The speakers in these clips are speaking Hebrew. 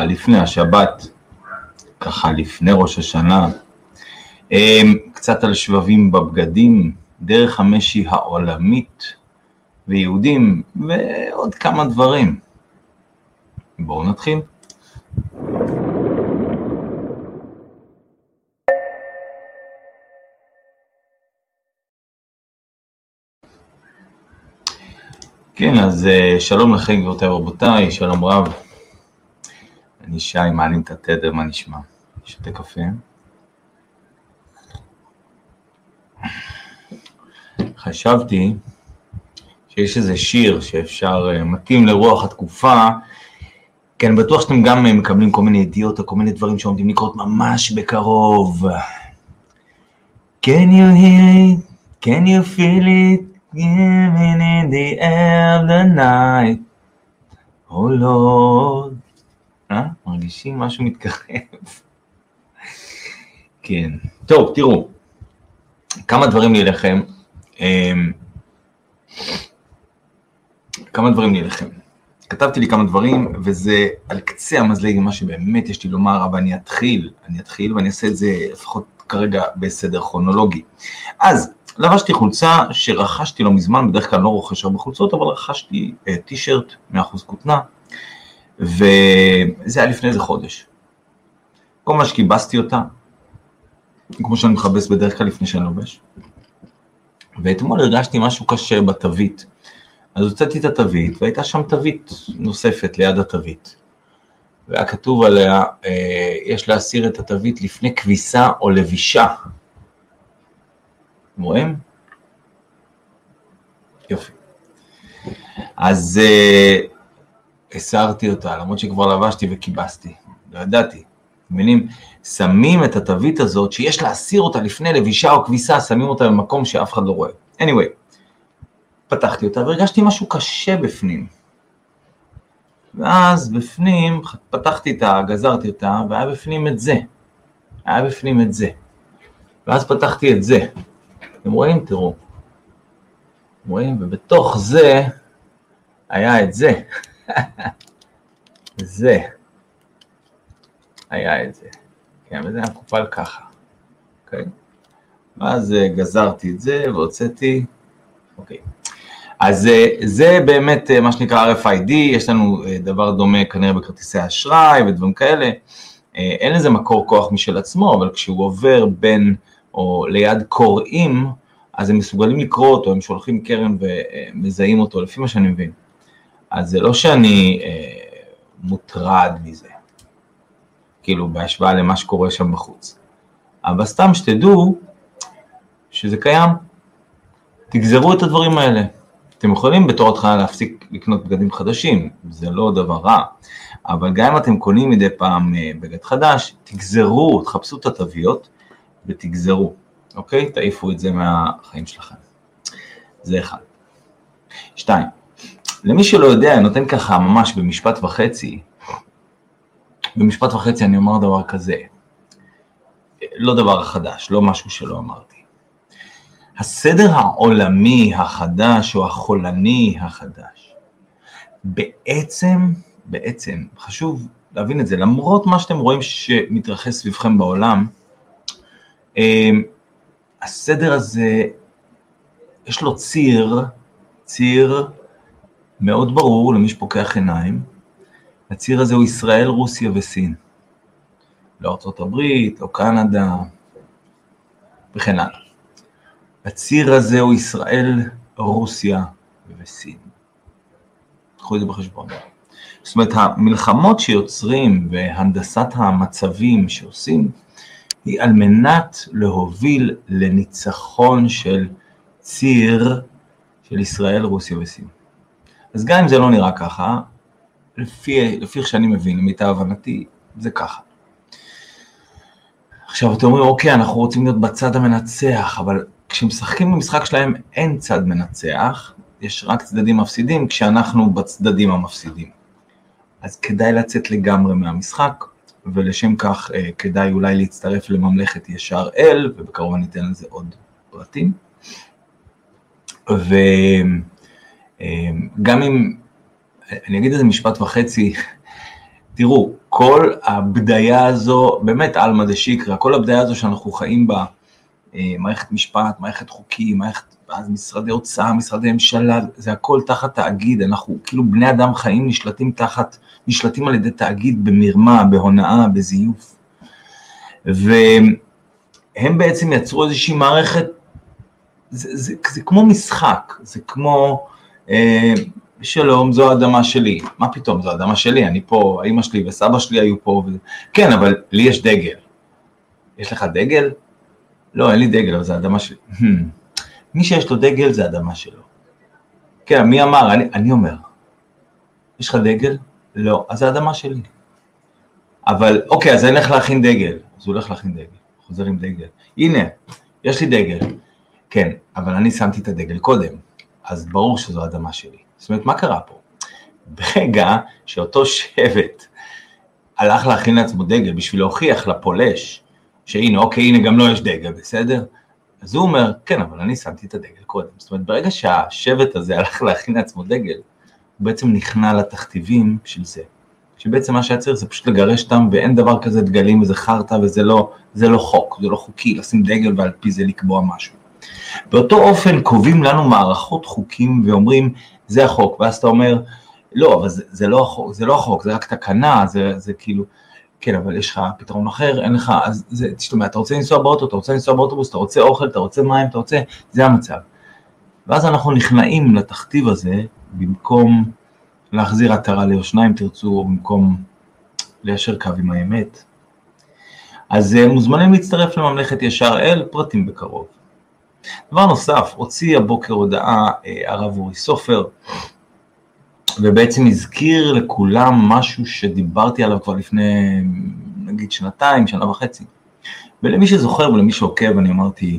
לפני השבת, ככה לפני ראש השנה, קצת על שבבים בבגדים, דרך המשי העולמית, ויהודים, ועוד כמה דברים. בואו נתחיל. כן, אז שלום לכם גבירותיי ורבותיי, שלום רב. אני שי, מעלים את התדר, מה נשמע? שותה קפה. חשבתי שיש איזה שיר שאפשר, מתאים לרוח התקופה, כי אני בטוח שאתם גם מקבלים כל מיני ידיעות או כל מיני דברים שעומדים לקרות ממש בקרוב. Can you hear it? Can you feel it? Giving in the air of the night. Oh Lord. מרגישים משהו מתקרב. כן. טוב, תראו. כמה דברים לי לכם. כתבתי לי כמה דברים, וזה על קצה המזלג מה שבאמת יש לי לומר, אבל אני אתחיל ואני אעשה את זה לפחות כרגע בסדר כרונולוגי. אז, לבשתי חולצה שרכשתי לא מזמן, בדרך כלל לא רוכש הרבה חולצות, אבל רכשתי טישרט 100% כותנה, וזה היה לפני איזה חודש. כל מה שקיבסתי אותה, כמו שאני מחבס בדרך כלל לפני שאני לובש, ואתמול הרגשתי משהו קשה בתווית, אז הוצאתי את התווית, והייתה שם תווית נוספת ליד התווית, והיה כתוב עליה, יש להסיר את התווית לפני כביסה או לבישה. רואים? יופי. אז הסרתי אותה, למרות שכבר לבשתי וקיבסתי, לא ידעתי. מבינים? שמים את התווית הזאת, שיש להסיר אותה לפני לבישה או כביסה, שמים אותה במקום שאף אחד לא רואה. anyway, פתחתי אותה והרגשתי משהו קשה בפנים. ואז בפנים, פתחתי אותה, גזרתי אותה, והיה בפנים את זה. ואז פתחתי את זה. אתם רואים? תראו. רואים? ובתוך זה היה את זה. זה. היה את זה. כן, וזה היה מקופל ככה. אוקיי? ואז גזרתי את זה והוצאתי. אוקיי. אז זה באמת מה שנקרא RFID, יש לנו דבר דומה כנראה בכרטיסי אשראי ודברים כאלה. אין לזה מקור כוח משל עצמו, אבל כשהוא עובר בין או ליד קוראים, אז הם מסוגלים לקרוא אותו, הם שולחים קרן ומזהים אותו, לפי מה שאני מבין. אז זה לא שאני מוטרד מזה, כאילו בהשוואה למה שקורה שם בחוץ. אבל סתם שתדעו שזה קיים, תגזרו את הדברים האלה. אתם יכולים בתור התחלה להפסיק לקנות בגדים חדשים, זה לא דבר רע, אבל גם אם אתם קונים מדי פעם בגד חדש, תגזרו, תחפשו את התוויות ותגזרו, אוקיי? תעיפו את זה מהחיים שלכם. זה אחד. 2. למי שלא יודע, אני נותן ככה ממש במשפט וחצי אני אומר דבר כזה, לא דבר חדש, לא משהו שלא אמרתי. הסדר העולמי החדש או החולני החדש, בעצם חשוב להבין את זה, למרות מה שאתם רואים שמתרחש סביבכם בעולם, הסדר הזה יש לו ציר מאוד ברור למי שפוקח עיניים. הציר הזה הוא ישראל, רוסיה וסין. לא ארצות הברית, לא קנדה, וכן הלאה. הציר הזה הוא ישראל, רוסיה וסין. קחו את זה בחשבון. זאת אומרת, המלחמות שיוצרים והנדסת המצבים שעושים, היא על מנת להוביל לניצחון של ציר של ישראל, רוסיה וסין. אז גם אם זה לא נראה ככה, לפי איך שאני מבין, למיטב הבנתי, זה ככה. עכשיו אתם אומרים, אוקיי, אנחנו רוצים להיות בצד המנצח, אבל כשמשחקים במשחק שלהם אין צד מנצח, יש רק צדדים מפסידים, כשאנחנו בצדדים המפסידים. אז כדאי לצאת לגמרי מהמשחק, ולשם כך כדאי אולי להצטרף לממלכת ישר אל, ובקרוב אני אתן לזה עוד פרטים. וגם אם, אני אגיד איזה משפט וחצי, תראו, כל הבדיה הזו, באמת אלמא דשיקרא, כל הבדיה הזו שאנחנו חיים בה, מערכת משפט, מערכת חוקים, אז משרדי הוצאה, משרדי ממשלה, זה הכל תחת תאגיד, אנחנו כאילו בני אדם חיים נשלטים על ידי תאגיד במרמה, בהונאה, בזיוף. והם בעצם יצרו איזושהי מערכת, זה כמו משחק, זה כמו, שלום, זו האדמה שלי. מה פתאום, זו האדמה שלי, אני פה, האמא שלי וסבא שלי היו פה. כן, אבל לי יש דגל. יש לך דגל? לא, אין לי דגל, אבל זה האדמה שלי. מי שיש לו דגל זה האדמה שלו. כן, מי אמר? אני אומר. יש לך דגל? לא, אז זה האדמה שלי. אבל, אוקיי, אז אני הולך להכין דגל. אז הוא הולך להכין דגל. חוזר עם דגל. הנה, יש לי דגל. כן, אבל אני שמתי את הדגל קודם. אז ברור שזו האדמה שלי. זאת אומרת, מה קרה פה? ברגע שאותו שבט הלך להכין לעצמו דגל בשביל להוכיח לפולש, שהנה, אוקיי, הנה גם לא יש דגל, בסדר? אז הוא אומר, כן, אבל אני שמתי את הדגל קודם. זאת אומרת, ברגע שהשבט הזה הלך להכין לעצמו דגל, הוא בעצם נכנע לתכתיבים של זה. שבעצם מה שהיה צריך זה פשוט לגרש אותם, ואין דבר כזה דגלים וזה חרטה, וזה לא חוק, זה לא חוקי, לשים דגל ועל פי זה לקבוע משהו. באותו אופן קובעים לנו מערכות חוקים ואומרים, זה החוק, ואז אתה אומר, לא, אבל זה לא החוק, זה רק תקנה, זה כאילו, כן, אבל יש לך פתרון אחר, אין לך, אז תשתמע, אתה רוצה לנסוע באוטו, אתה רוצה לנסוע באוטובוס, אתה רוצה אוכל, אתה רוצה מים, אתה רוצה, זה המצב. ואז אנחנו נכנעים לתכתיב הזה, במקום להחזיר עטרה ליושנה, אם תרצו, או במקום ליישר קו עם האמת. אז מוזמנים להצטרף לממלכת ישר אל, פרטים בקרוב. דבר נוסף, הוציא הבוקר הודעה הרב אורי סופר, ובעצם הזכיר לכולם משהו שדיברתי עליו כבר לפני, נגיד, שנתיים, שנה וחצי. ולמי שזוכר ולמי שעוקב, אני אמרתי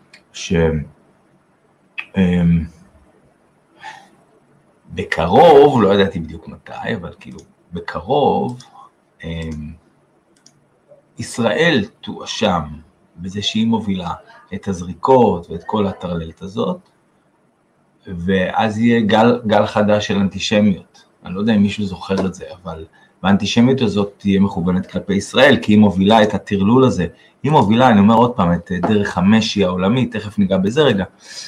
בקרוב, לא ידעתי בדיוק מתי, אבל כאילו, בקרוב, ישראל תואשם בזה שהיא מובילה את הזריקות ואת כל הטרללת הזאת, ואז יהיה גל חדש של אנטישמיות. אני לא יודע אם מישהו זוכר את זה, אבל האנטישמיות הזאת תהיה מכוונת כלפי ישראל, כי היא מובילה את הטרלול הזה. היא מובילה, אני אומר עוד פעם, את דרך המשי העולמי, תכף ניגע בזה רגע.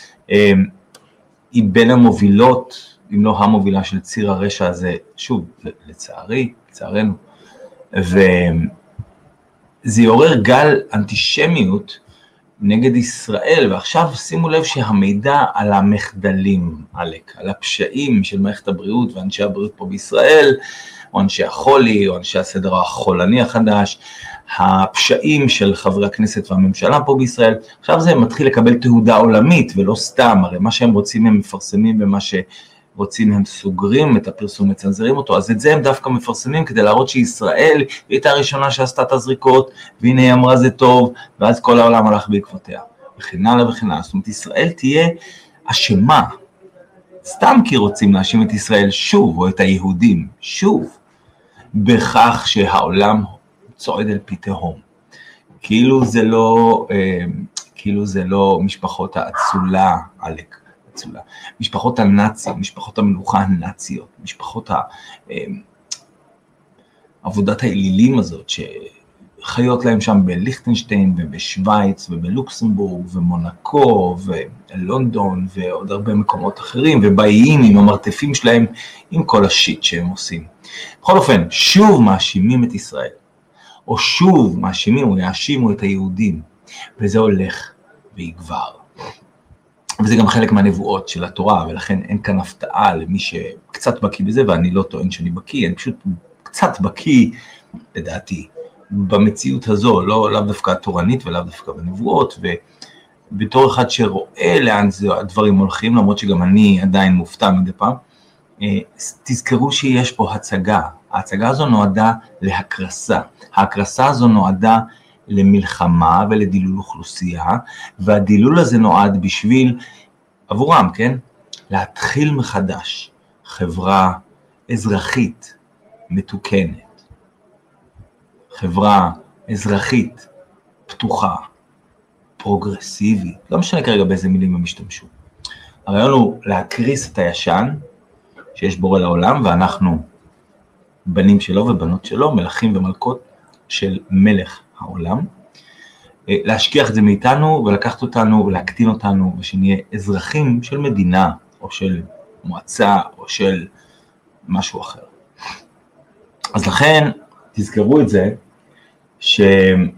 היא בין המובילות, אם לא המובילה של ציר הרשע הזה, שוב, לצערנו, וזה יעורר גל אנטישמיות נגד ישראל, ועכשיו שימו לב שהמידע על המחדלים, על הפשעים של מערכת הבריאות ואנשי הבריאות פה בישראל, או אנשי החולי, או אנשי הסדר החולני החדש, הפשעים של חברי הכנסת והממשלה פה בישראל, עכשיו זה מתחיל לקבל תהודה עולמית, ולא סתם, הרי מה שהם רוצים הם מפרסמים, ומה שרוצים הם סוגרים את הפרסום, מצנזרים אותו, אז את זה הם דווקא מפרסמים, כדי להראות שישראל הייתה הראשונה שעשתה את הזריקות, והנה היא אמרה זה טוב, ואז כל העולם הלך בעקבותיה, וכן הלאה וכן הלאה. זאת אומרת, ישראל תהיה אשמה, סתם כי רוצים להאשים את ישראל שוב, או את היהודים שוב, בכך שהעולם צועד אל פי תהום. כאילו זה לא משפחות האצולה, משפחות הנאצים, משפחות המלוכה הנאציות, משפחות עבודת האלילים הזאת, שחיות להם שם בליכטנשטיין ובשוויץ ובלוקסמבורג ומונקו ולונדון ועוד הרבה מקומות אחרים, ובאים עם המרתפים שלהם, עם כל השיט שהם עושים. בכל אופן, שוב מאשימים את ישראל, או שוב מאשימים או יאשימו את היהודים, וזה הולך ויגבר. וזה גם חלק מהנבואות של התורה, ולכן אין כאן הפתעה למי שקצת בקיא בזה, ואני לא טוען שאני בקיא, אני פשוט קצת בקיא, לדעתי, במציאות הזו, לאו דווקא התורנית ולאו דווקא בנבואות, ובתור אחד שרואה לאן הדברים הולכים, למרות שגם אני עדיין מופתע מדי פעם, תזכרו שיש פה הצגה, ההצגה הזו נועדה להקרסה, ההקרסה הזו נועדה למלחמה ולדילול אוכלוסייה, והדילול הזה נועד בשביל, עבורם, כן? להתחיל מחדש חברה אזרחית מתוקנת, חברה אזרחית פתוחה, פרוגרסיבית, לא משנה כרגע באיזה מילים הם השתמשו. הרעיון הוא להקריס את הישן שיש בורא לעולם, ואנחנו בנים שלו ובנות שלו, מלכים ומלכות של מלך העולם, להשכיח את זה מאיתנו ולקחת אותנו ולהקטין אותנו, ושנהיה אזרחים של מדינה או של מועצה או של משהו אחר. אז לכן תזכרו את זה, שהגל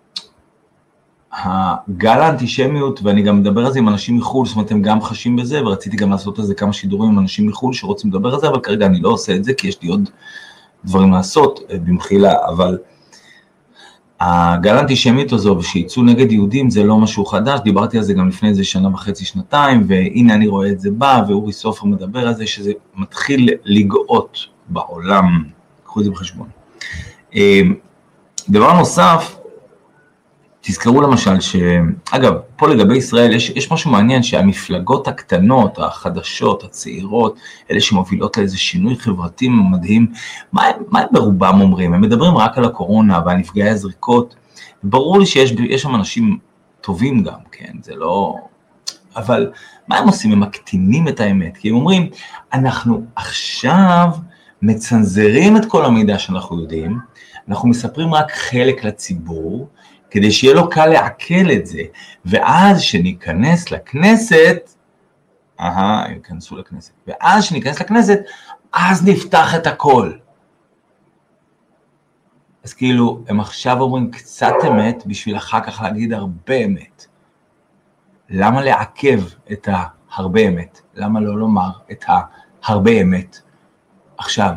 האנטישמיות, ואני גם מדבר על זה עם אנשים מחול, זאת אומרת, הם גם חשים בזה, ורציתי גם לעשות על זה כמה שידורים עם אנשים מחול שרוצים לדבר על זה, אבל כרגע אני לא עושה את זה, כי יש לי עוד דברים לעשות במחילה, אבל הגל האנטישמיות הזו, שיצאו נגד יהודים, זה לא משהו חדש, דיברתי על זה גם לפני איזה שנה וחצי, שנתיים, והנה אני רואה את זה בא, ואורי סופר מדבר על זה, שזה מתחיל לגאות בעולם, קחו את זה בחשבון. דבר נוסף, תזכרו למשל אגב, פה לגבי ישראל יש משהו מעניין, שהמפלגות הקטנות, החדשות, הצעירות, אלה שמובילות לאיזה שינוי חברתי מדהים, מה הם ברובם אומרים? הם מדברים רק על הקורונה ועל נפגעי הזריקות, ברור לי שיש שם אנשים טובים גם, כן, זה לא... אבל מה הם עושים? הם מקטינים את האמת, כי הם אומרים, אנחנו עכשיו מצנזרים את כל המידע שאנחנו יודעים, אנחנו מספרים רק חלק לציבור, כדי שיהיה לו קל לעכל את זה, ואז שניכנס לכנסת, הם יכנסו לכנסת, ואז שניכנס לכנסת, אז נפתח את הכל. אז כאילו, הם עכשיו אומרים קצת אמת, בשביל אחר כך להגיד הרבה אמת. למה לעכב את ההרבה אמת? למה לא לומר את ההרבה אמת? עכשיו,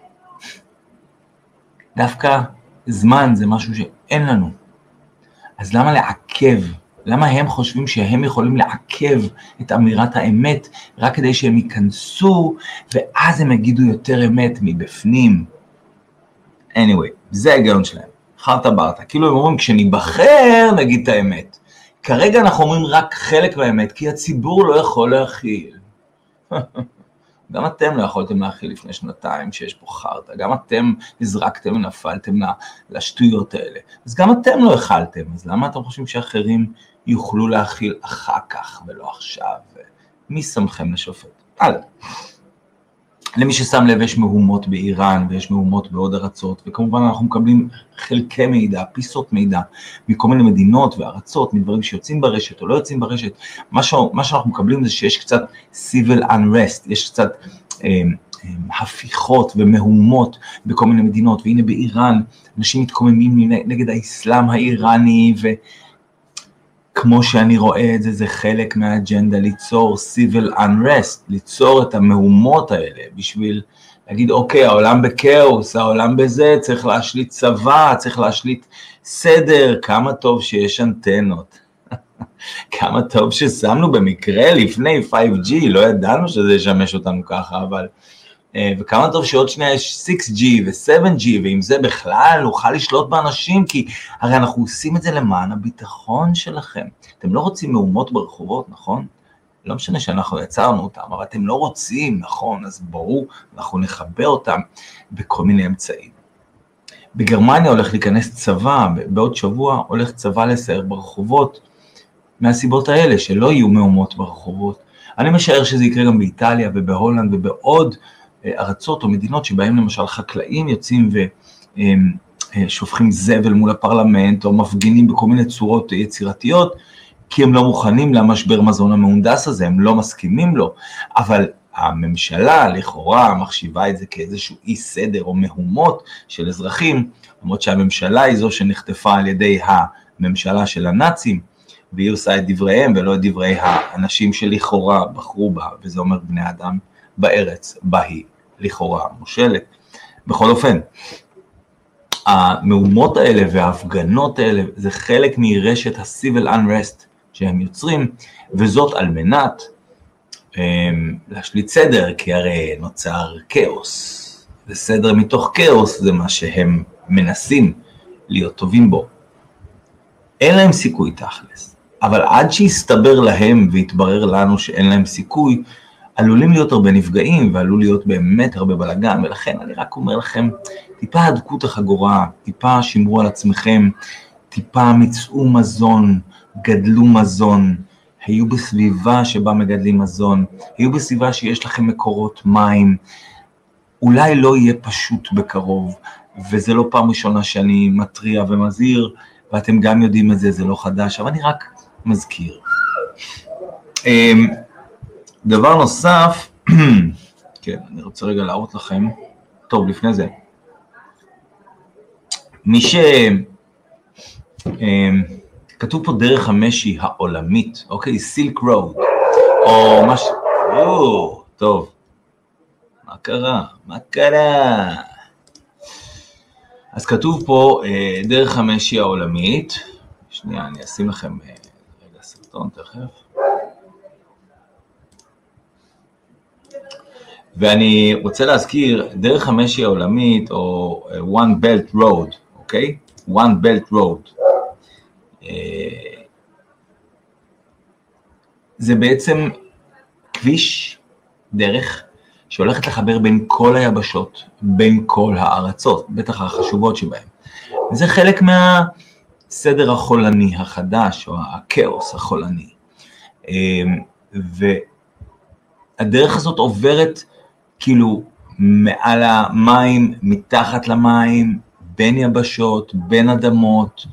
דווקא זמן זה משהו שאין לנו. אז למה לעכב? למה הם חושבים שהם יכולים לעכב את אמירת האמת, רק כדי שהם ייכנסו, ואז הם יגידו יותר אמת מבפנים? anyway, זה ההיגיון שלהם. חרטה ברטה. כאילו הם אומרים, כשנבחר נגיד את האמת. כרגע אנחנו אומרים רק חלק מהאמת, כי הציבור לא יכול להכיל. גם אתם לא יכולתם להכיל לפני שנתיים שיש פה חרטה, גם אתם הזרקתם ונפלתם לשטויות האלה, אז גם אתם לא אכלתם, אז למה אתם חושבים שאחרים יוכלו להכיל אחר כך ולא עכשיו? מי שמכם לשופט? למי ששם לב, יש מהומות באיראן ויש מהומות בעוד ארצות, וכמובן אנחנו מקבלים חלקי מידע, פיסות מידע, מכל מיני מדינות וארצות, מדברים שיוצאים ברשת או לא יוצאים ברשת. מה שאנחנו מקבלים זה שיש קצת civil unrest, יש קצת הפיכות ומהומות בכל מיני מדינות, והנה באיראן אנשים מתקוממים נגד האסלאם האיראני, כמו שאני רואה את זה, זה חלק מהאג'נדה ליצור civil unrest, ליצור את המהומות האלה, בשביל להגיד, אוקיי, העולם בקאוס, העולם בזה, צריך להשליט צבא, צריך להשליט סדר, כמה טוב שיש אנטנות, כמה טוב ששמנו במקרה לפני 5G, לא ידענו שזה ישמש אותנו ככה, אבל... וכמה טוב שעוד שנייה יש 6G ו7G, ועם זה בכלל נוכל לשלוט באנשים, כי הרי אנחנו עושים את זה למען הביטחון שלכם. אתם לא רוצים מהומות ברחובות, נכון? לא משנה שאנחנו יצרנו אותם, אבל אתם לא רוצים, נכון? אז ברור, אנחנו נחבר אותם בכל מיני אמצעים. בגרמניה הולך להיכנס צבא, בעוד שבוע הולך צבא לסייר ברחובות, מהסיבות האלה, שלא יהיו מהומות ברחובות. אני משער שזה יקרה גם באיטליה ובהולנד ובעוד ארצות או מדינות שבהם למשל חקלאים יוצאים ושופכים זבל מול הפרלמנט, או מפגינים בכל מיני צורות יצירתיות, כי הם לא מוכנים למשבר מזון המהונדס הזה, הם לא מסכימים לו, אבל הממשלה לכאורה מחשיבה את זה כאיזשהו אי סדר או מהומות של אזרחים, למרות שהממשלה היא זו שנחטפה על ידי הממשלה של הנאצים, והיא עושה את דבריהם ולא את דברי האנשים שלכאורה בחרו בה, וזה אומר בני אדם בארץ, בה היא לכאורה מושלת. בכל אופן, המהומות האלה וההפגנות האלה, זה חלק מרשת ה-civil unrest שהם יוצרים, וזאת על מנת להשליט סדר, כי הרי נוצר כאוס, וסדר מתוך כאוס זה מה שהם מנסים להיות טובים בו. אין להם סיכוי תכלס, אבל עד שיסתבר להם ויתברר לנו שאין להם סיכוי, עלולים להיות הרבה נפגעים, ועלול להיות באמת הרבה בלגן, ולכן אני רק אומר לכם, טיפה הדקו את החגורה, טיפה שמרו על עצמכם, טיפה מצאו מזון, גדלו מזון, היו בסביבה שבה מגדלים מזון, היו בסביבה שיש לכם מקורות מים, אולי לא יהיה פשוט בקרוב, וזה לא פעם ראשונה שאני מטריע ומזהיר, ואתם גם יודעים את זה, זה לא חדש, אבל אני רק מזכיר. דבר נוסף, כן, אני רוצה רגע להראות לכם, טוב, לפני זה, מי כתוב פה דרך המשי העולמית, אוקיי, סילק רוד, או משהו, טוב, מה קרה? מה קרה? אז כתוב פה דרך המשי העולמית, שנייה, אני אשים לכם רגע סרטון תכף, ואני רוצה להזכיר, דרך המשי העולמית, או One Belt Road, אוקיי? One Belt Road. זה בעצם כביש, דרך, שהולכת לחבר בין כל היבשות, בין כל הארצות, בטח החשובות שבהן. זה חלק מהסדר החולני החדש, או הכאוס החולני. והדרך הזאת עוברת כאילו מעל המים, מתחת למים, בין יבשות, בין אדמות.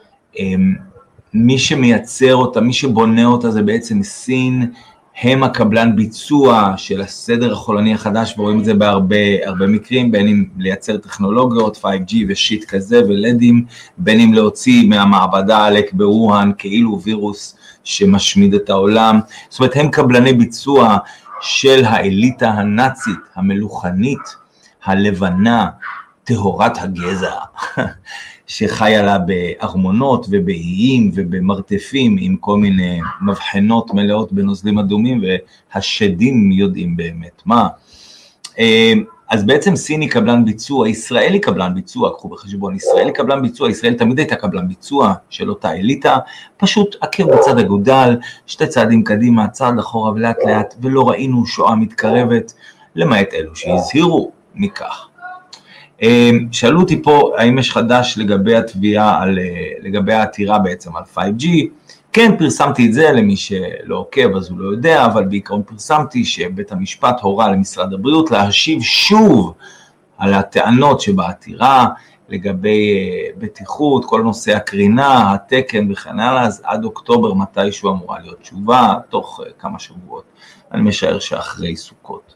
מי שמייצר אותה, מי שבונה אותה זה בעצם סין, הם הקבלן ביצוע של הסדר החולני החדש, ורואים את זה בהרבה מקרים, בין אם לייצר טכנולוגיות, 5G ושיט כזה ולדים, בין אם להוציא מהמעבדה עלק בווהאן כאילו וירוס שמשמיד את העולם. זאת אומרת, הם קבלני ביצוע של האליטה הנאצית, המלוכנית, הלבנה, טהורת הגזע, שחיה לה בארמונות ובאיים ובמרתפים עם כל מיני מבחנות מלאות בנוזלים אדומים, והשדים יודעים באמת מה. אז בעצם סיני קבלן ביצוע, ישראלי קבלן ביצוע, קחו בחשבון, ישראלי קבלן ביצוע, ישראל תמיד הייתה קבלן ביצוע של אותה אליטה, פשוט עקב בצד אגודל, שתי צעדים קדימה, צעד אחורה ולאט לאט, ולא ראינו שואה מתקרבת, למעט אלו שהזהירו מכך. שאלו אותי פה, האם יש חדש לגבי התביעה, לגבי העתירה בעצם על 5G, כן, פרסמתי את זה למי שלא עוקב, אז הוא לא יודע, אבל בעיקרון פרסמתי שבית המשפט הורה למשרד הבריאות להשיב שוב על הטענות שבעתירה, לגבי בטיחות, כל נושא הקרינה, התקן וכן הלאה, אז עד אוקטובר מתישהו אמורה להיות תשובה, תוך כמה שבועות, אני משער שאחרי סוכות.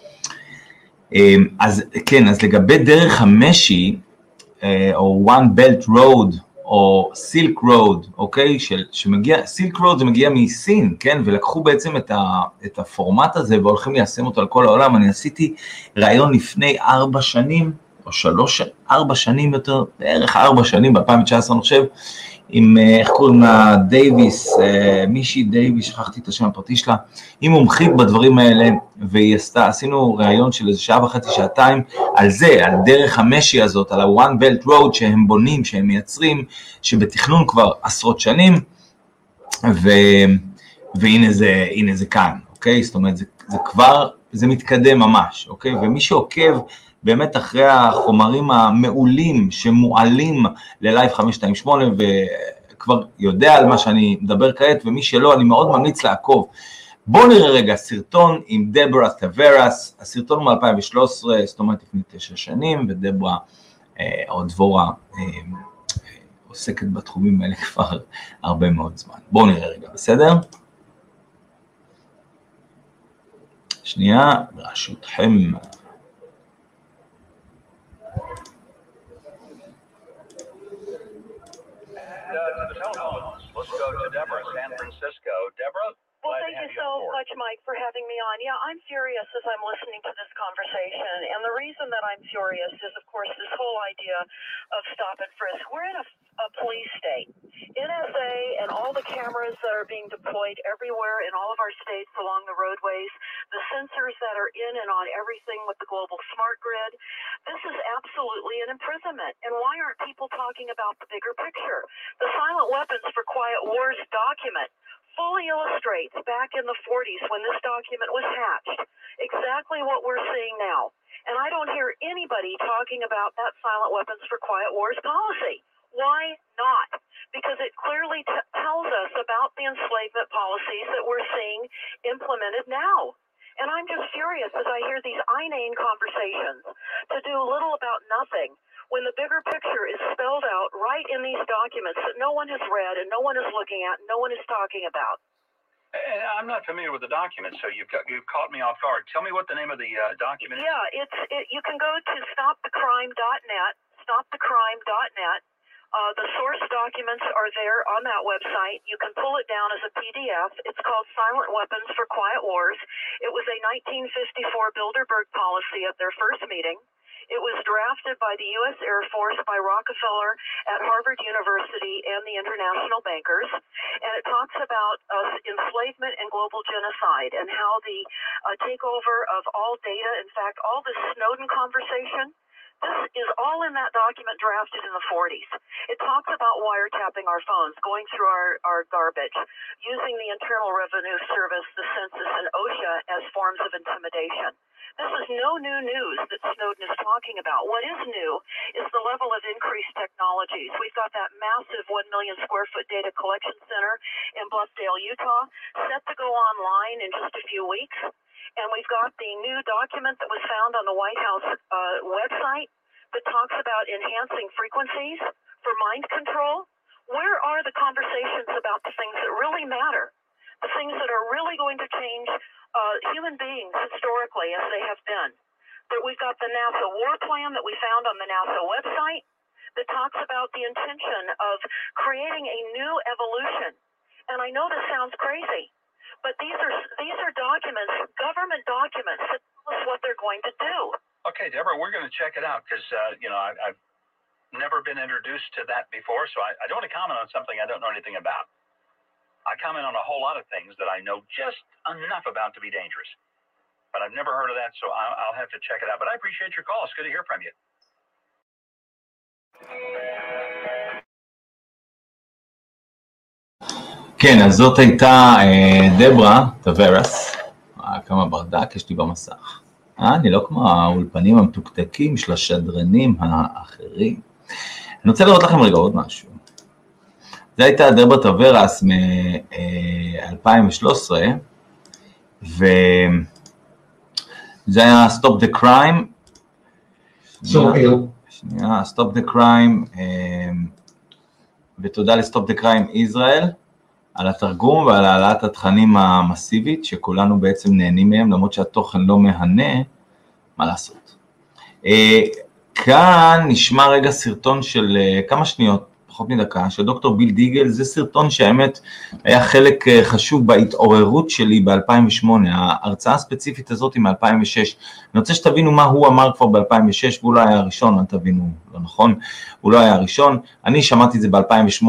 אז כן, אז לגבי דרך המשי, או One Belt Road, או Silk Road, אוקיי, שמגיע, Silk Road זה מגיע מסין, כן, ולקחו בעצם את הפורמט הזה, והולכים ליישם אותו על כל העולם. אני עשיתי רעיון לפני 4 שנים, או 4 שנים יותר, בערך 4 שנים, ב-2019 אני חושב, עם, איך קוראים לה, דייביס, מישהי דייביס, שכחתי את השם הפרטי שלה, היא מומחית בדברים האלה, והיא עשינו רעיון של איזה 1.5 שעתיים, על זה, על דרך המשי הזאת, על ה-One Belt Road שהם בונים, שהם מייצרים, שבתכנון כבר עשרות שנים, והנה זה כאן, אוקיי? זאת אומרת, זה כבר, זה מתקדם ממש, אוקיי? ומי שעוקב, באמת אחרי החומרים המעולים שמועלים ללייב 528 וכבר יודע על מה שאני מדבר כעת, ומי שלא, אני מאוד ממליץ לעקוב. בואו נראה רגע סרטון עם דברה טוורס, הסרטון מ-2013, זאת אומרת לפני 9 שנים, ודברה או דבורה עוסקת בתחומים האלה כבר הרבה מאוד זמן. בואו נראה רגע, בסדר? שנייה, ברשותכם. Let's go to Deborah, San Francisco. Deborah? Well, thank you so much, Mike, for having me on. Yeah, I'm furious as I'm listening to this conversation. And the reason that I'm furious is, of course, this whole idea of stop and frisk. We're in a police state. NSA and all the cameras that are being deployed everywhere in all of our states along the roadways, the sensors that are in and on everything with the global smart grid, this is absolutely an imprisonment. And why aren't people talking about the bigger picture? The Silent Weapons for Quiet Wars document fully illustrates back in the 40s when this document was hatched exactly what we're seeing now. And I don't hear anybody talking about that Silent Weapons for Quiet Wars policy. Why not? Because it clearly tells us about the enslavement policies that we're seeing implemented now. And I'm just furious as I hear these inane conversations to do little about nothing when the bigger picture is spelled out right in these documents that no one has read and no one is looking at and no one is talking about. And I'm not familiar with the document, so you've caught me off guard. Tell me what the name of the document is. Yeah, you can go to stopthecrime.net, stopthecrime.net. The source documents are there on that website. You can pull it down as a PDF. It's called Silent Weapons for Quiet Wars. It was a 1954 Bilderberg policy at their first meeting. It was drafted by the U.S. Air Force, by Rockefeller at Harvard University, and the international bankers. And it talks about enslavement and global genocide and how the takeover of all data, in fact, all this Snowden conversation, this is all in that document drafted in the 40s. It talks about wiretapping our phones, going through our garbage, using the Internal Revenue Service, the Census, and OSHA as forms of intimidation. This is no new news that Snowden is talking about. What is new is the level of increased technologies. We've got that massive 1 million square foot data collection center in Bluffdale, Utah, set to go online in just a few weeks. And we've got the new document that was found on the White House website that talks about enhancing frequencies for mind control. Where are the conversations about the things that really matter? The things that are really going to change human beings historically as they have been. But we've got the NASA war plan that we found on the NASA website that talks about the intention of creating a new evolution. And I know this sounds crazy, but these are documents, government documents, that tell us what they're going to do. Okay, Deborah, we're going to check it out because, I've never been introduced to that before, so I don't want to comment on something I don't know anything about. I comment on a whole lot of things that I know just enough about to be dangerous. But I've never heard of that, so I'll have to check it out. But I appreciate your call. It's good to hear from you. כן, אז זאת הייתה דברה טוורס. כמה ברדק יש לי במסך. אני לא כמו האולפנים המתוקתקים של השדרנים האחרים. אני רוצה לראות לכם רגע עוד משהו. זה הייתה דברה טוורס מ-2013, וזה היה Stop the Crime. שנייה, Stop the Crime, ותודה ל-Stop the Crime Israel, על התרגום ועל העלאת התכנים המסיבית, שכולנו בעצם נהנים מהם, למרות שהתוכן לא מהנה, מה לעשות. כאן נשמע רגע סרטון של כמה שניות, פחות מדקה, של דוקטור ביל דיגל. זה סרטון שהאמת היה חלק חשוב בהתעוררות שלי ב-2008, ההרצאה הספציפית הזאת היא מ-2006, אני רוצה שתבינו מה הוא אמר כבר ב-2006, והוא לא היה הראשון, אל תבינו, לא נכון, הוא לא היה הראשון, אני שמעתי את זה ב-2008,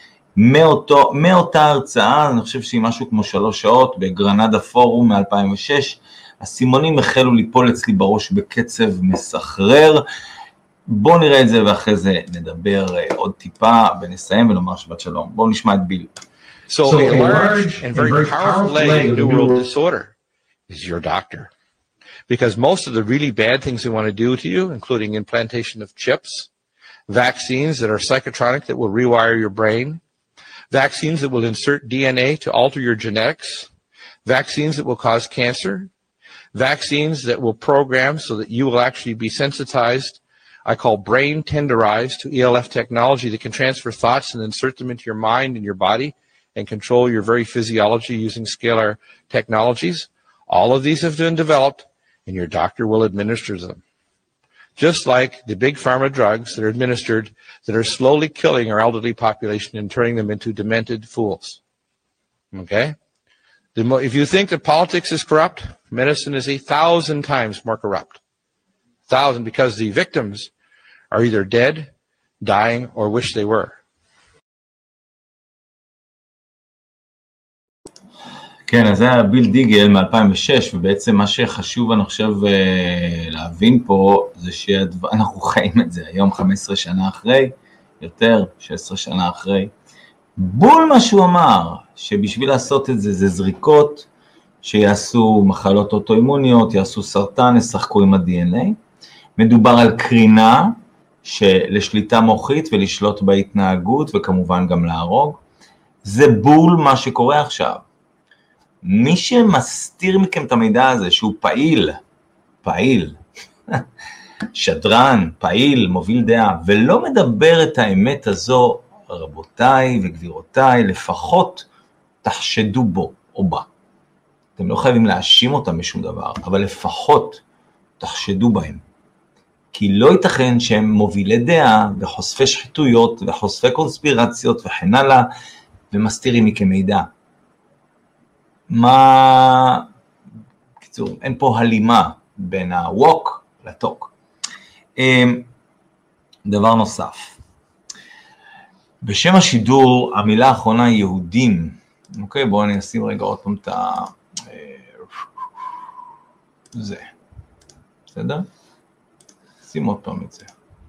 מאותה הרצאה, אני חושב שהיא משהו כמו 3 שעות, בגרנדה פורום מ-2006, הסימונים החלו ליפול אצלי בראש בקצב מסחרר, בואו נראה את זה ואחרי זה נדבר עוד טיפה ונסיים ולומר שבת שלום. בואו נשמע את ביל. So a large and very powerful leg in New World Disorder is your doctor. Because most of the really bad things they want to do to you, including implantation of chips, vaccines that are psychotronic that will rewire your brain, vaccines that will insert DNA to alter your genetics, vaccines that will cause cancer, vaccines that will program so that you will actually be sensitized, I call brain tenderized, to ELF technology that can transfer thoughts and insert them into your mind and your body and control your very physiology using scalar technologies. All of these have been developed and your doctor will administer them. Just like the big pharma drugs that are administered that are slowly killing our elderly population and turning them into demented fools. Okay? If you think that politics is corrupt, medicine is 1,000 times more corrupt. 1,000, because the victims are either dead, dying, or wish they were. כן, אז זה היה ביל דיגל מ-2006, ובעצם מה שחשוב אני חושב להבין פה, זה שאנחנו חיים את זה היום 15 שנה אחרי, יותר 16 שנה אחרי. בול מה שהוא אמר, שבשביל לעשות את זה, זה זריקות, שיעשו מחלות אוטואימוניות, יעשו סרטן, ישחקו עם ה-DNA. מדובר על קרינה, לשליטה מוחית ולשלוט בהתנהגות, וכמובן גם להרוג. זה בול מה שקורה עכשיו. מי שמסתיר מכם את המידע הזה, שהוא פעיל, שדרן, פעיל, מוביל דעה, ולא מדבר את האמת הזו, רבותיי וגבירותיי, לפחות תחשדו בו או בה. אתם לא חייבים להאשים אותם משום דבר, אבל לפחות תחשדו בהם. כי לא ייתכן שהם מובילי דעה וחושפי שחיתויות וחושפי קונספירציות וכן הלאה, ומסתירים מכם מידע. בקיצור, אין פה הלימה בין הווק לטוק. דבר נוסף, בשם השידור, המילה האחרונה היא יהודים. אוקיי, בואו אני אשים רגע עוד פעם את זה. בסדר? שים עוד פעם את זה.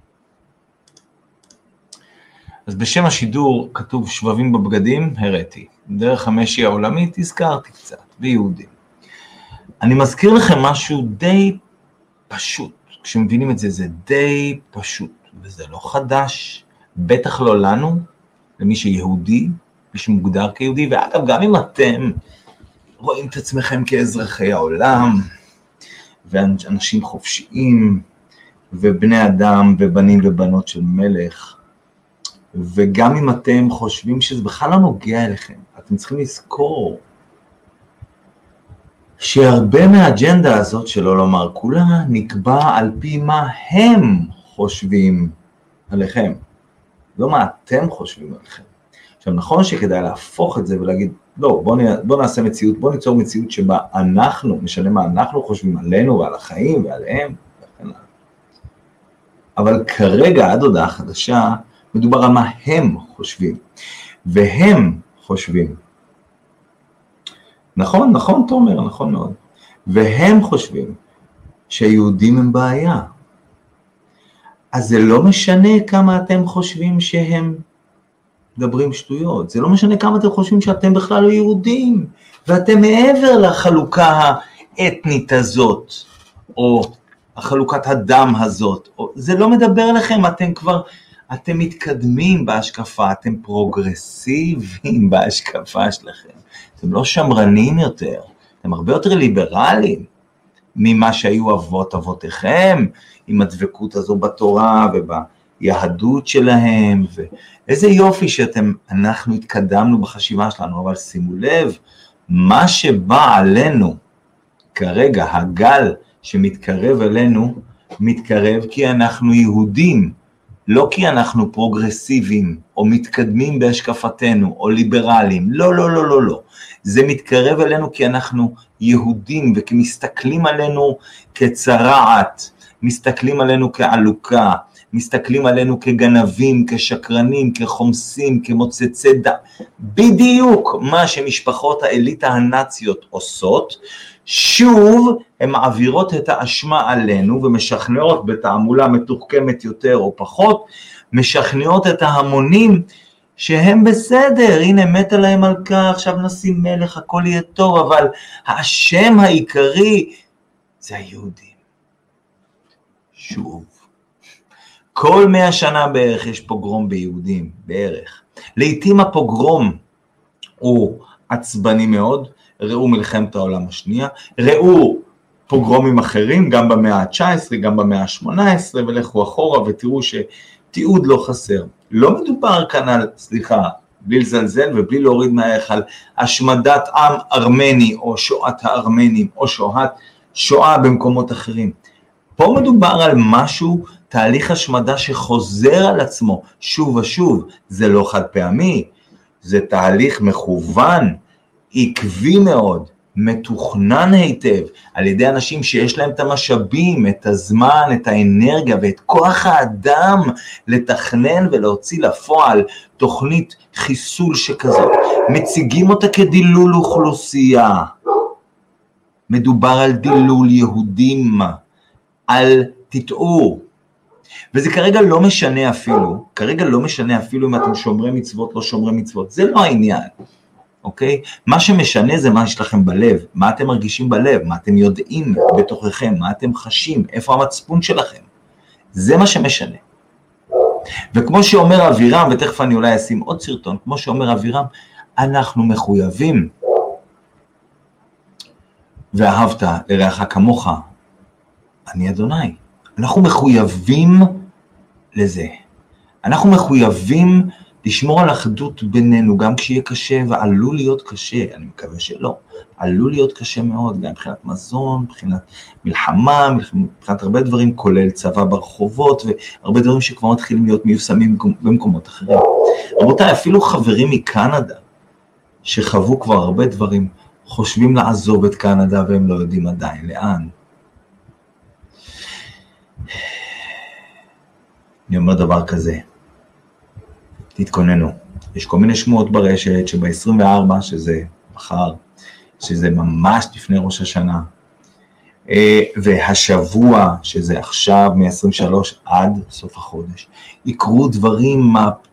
אז בשם השידור כתוב שבבים בבגדים, הראתי. דרך המשי העולמית הזכרתי קצת, ביהודים. אני מזכיר לכם משהו די פשוט. כשמבינים את זה, זה די פשוט. וזה לא חדש, בטח לא לנו, למי שיהודי, מי שמוגדר כיהודי, ואגב, גם אם אתם רואים את עצמכם כאזרחי העולם, ואנשים חופשיים, ובני אדם, ובנים ובנות של מלך, וגם אם אתם חושבים שזה בכלל לא נוגע אליכם, אתם צריכים לזכור, שהרבה מהאג'נדה הזאת, שלא לומר כולה, נקבע על פי מה הם חושבים עליכם, לא מה אתם חושבים עליכם. עכשיו נכון שכדאי להפוך את זה ולהגיד, לא, בוא נעשה מציאות, בוא ניצור מציאות שבה אנחנו, משנה מה אנחנו חושבים עלינו ועל החיים ועליהם, וכן הלאה. אבל כרגע עד הודעה חדשה, מדובר על מה הם חושבים, והם חושבים. נכון, תומר, נכון מאוד. והם חושבים שהיהודים הם בעיה. אז זה לא משנה כמה אתם חושבים שהם מדברים שטויות. זה לא משנה כמה אתם חושבים שאתם בכלל לא יהודים, ואתם מעבר לחלוקה האתנית הזאת, או החלוקת הדם הזאת. זה לא מדבר לכם, אתם מתקדמים בהשקפה, אתם פרוגרסיביים בהשקפה שלכם. אתם לא שמרנים יותר, אתם הרבה יותר ליברליים ממה שהיו אבותיכם, עם הדבקות הזו בתורה וביהדות שלהם, ואיזה יופי אנחנו התקדמנו בחשיבה שלנו, אבל שימו לב, מה שבא עלינו כרגע, הגל שמתקרב אלינו, מתקרב כי אנחנו יהודים, לא כי אנחנו פרוגרסיביים, או מתקדמים בהשקפתנו, או ליברליים, לא. זה מתקרב אלינו כי אנחנו יהודים, וכי מסתכלים עלינו כצרעת, מסתכלים עלינו כעלוקה, מסתכלים עלינו כגנבים, כשקרנים, כחומסים, כמוצצי דם. בדיוק מה שמשפחות האליטה הנאציות עושות, שוב הן מעבירות את האשמה עלינו, ומשכנעות בתעמולה מתוחכמת יותר או פחות, משכנעות את ההמונים שהם בסדר, הנה מת עליהם על כך, עכשיו נשים מלך, הכל יהיה טוב, אבל האשם העיקרי זה היהודים. שוב, כל 100 שנה בערך יש פוגרום ביהודים, בערך. לעתים הפוגרום הוא עצבני מאוד, ראו מלחמת העולם השנייה, ראו פוגרומים אחרים, גם במאה ה-19, גם במאה ה-18, ולכו אחורה ותראו שתיעוד לא חסר. לא מדובר כאן על, בלי לזלזל ובלי להוריד מהערך, על השמדת עם ארמני, או שואת הארמנים, או שואה במקומות אחרים. פה מדובר על משהו, תהליך השמדה שחוזר על עצמו שוב ושוב, זה לא חד פעמי, זה תהליך מכוון, עקבי מאוד, מתוכנן היטב, על ידי אנשים שיש להם את המשאבים, את הזמן, את האנרגיה ואת כוח האדם לתכנן ולהוציא לפועל תוכנית חיסול שכזאת. מציגים אותה כדילול אוכלוסייה. מדובר על דילול יהודים, על תטעו. וזה כרגע לא משנה אפילו אם אתם שומרי מצוות, לא שומרי מצוות, זה לא העניין. אוקיי? מה שמשנה זה מה יש לכם בלב, מה אתם מרגישים בלב, מה אתם יודעים בתוככם, מה אתם חשים, איפה המצפון שלכם. זה מה שמשנה. וכמו שאומר אבירם, ותכף אני אולי אשים עוד סרטון, כמו שאומר אבירם, אנחנו מחויבים ואהבת לרעך כמוך, אני אדוני. אנחנו מחויבים לזה. אנחנו מחויבים לשמור על אחדות בינינו, גם כשיהיה קשה, ועלול להיות קשה, אני מקווה שלא, עלול להיות קשה מאוד, גם מבחינת מזון, מבחינת מלחמה, מבחינת הרבה דברים, כולל צבא ברחובות, והרבה דברים שכבר מתחילים להיות מיושמים במקומות אחרים. רבותיי, אפילו חברים מקנדה, שחוו כבר הרבה דברים, חושבים לעזוב את קנדה, והם לא יודעים עדיין לאן. אני אומר דבר כזה, תתכוננו. יש כל מיני שמועות ברשת שב-24, שזה מחר, שזה ממש לפני ראש השנה, והשבוע, שזה עכשיו מ-23 עד סוף החודש, יקרו דברים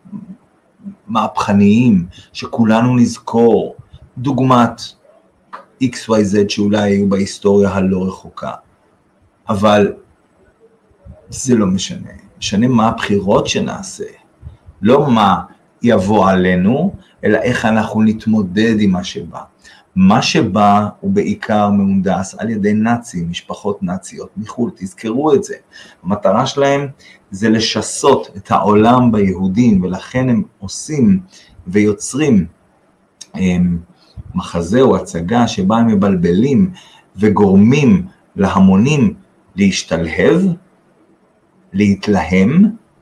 מהפכניים שכולנו נזכור, דוגמת XYZ שאולי היו בהיסטוריה הלא רחוקה, אבל זה לא משנה. משנה מה הבחירות שנעשה, לא מה יבוא עלינו, אלא איך אנחנו נתמודד עם מה שבא. מה שבא הוא בעיקר מהונדס על ידי נאצים, משפחות נאציות מחול, תזכרו את זה. המטרה שלהם זה לשסות את העולם ביהודים, ולכן הם עושים ויוצרים מחזה או הצגה שבה הם מבלבלים וגורמים להמונים להשתלהב, להתלהם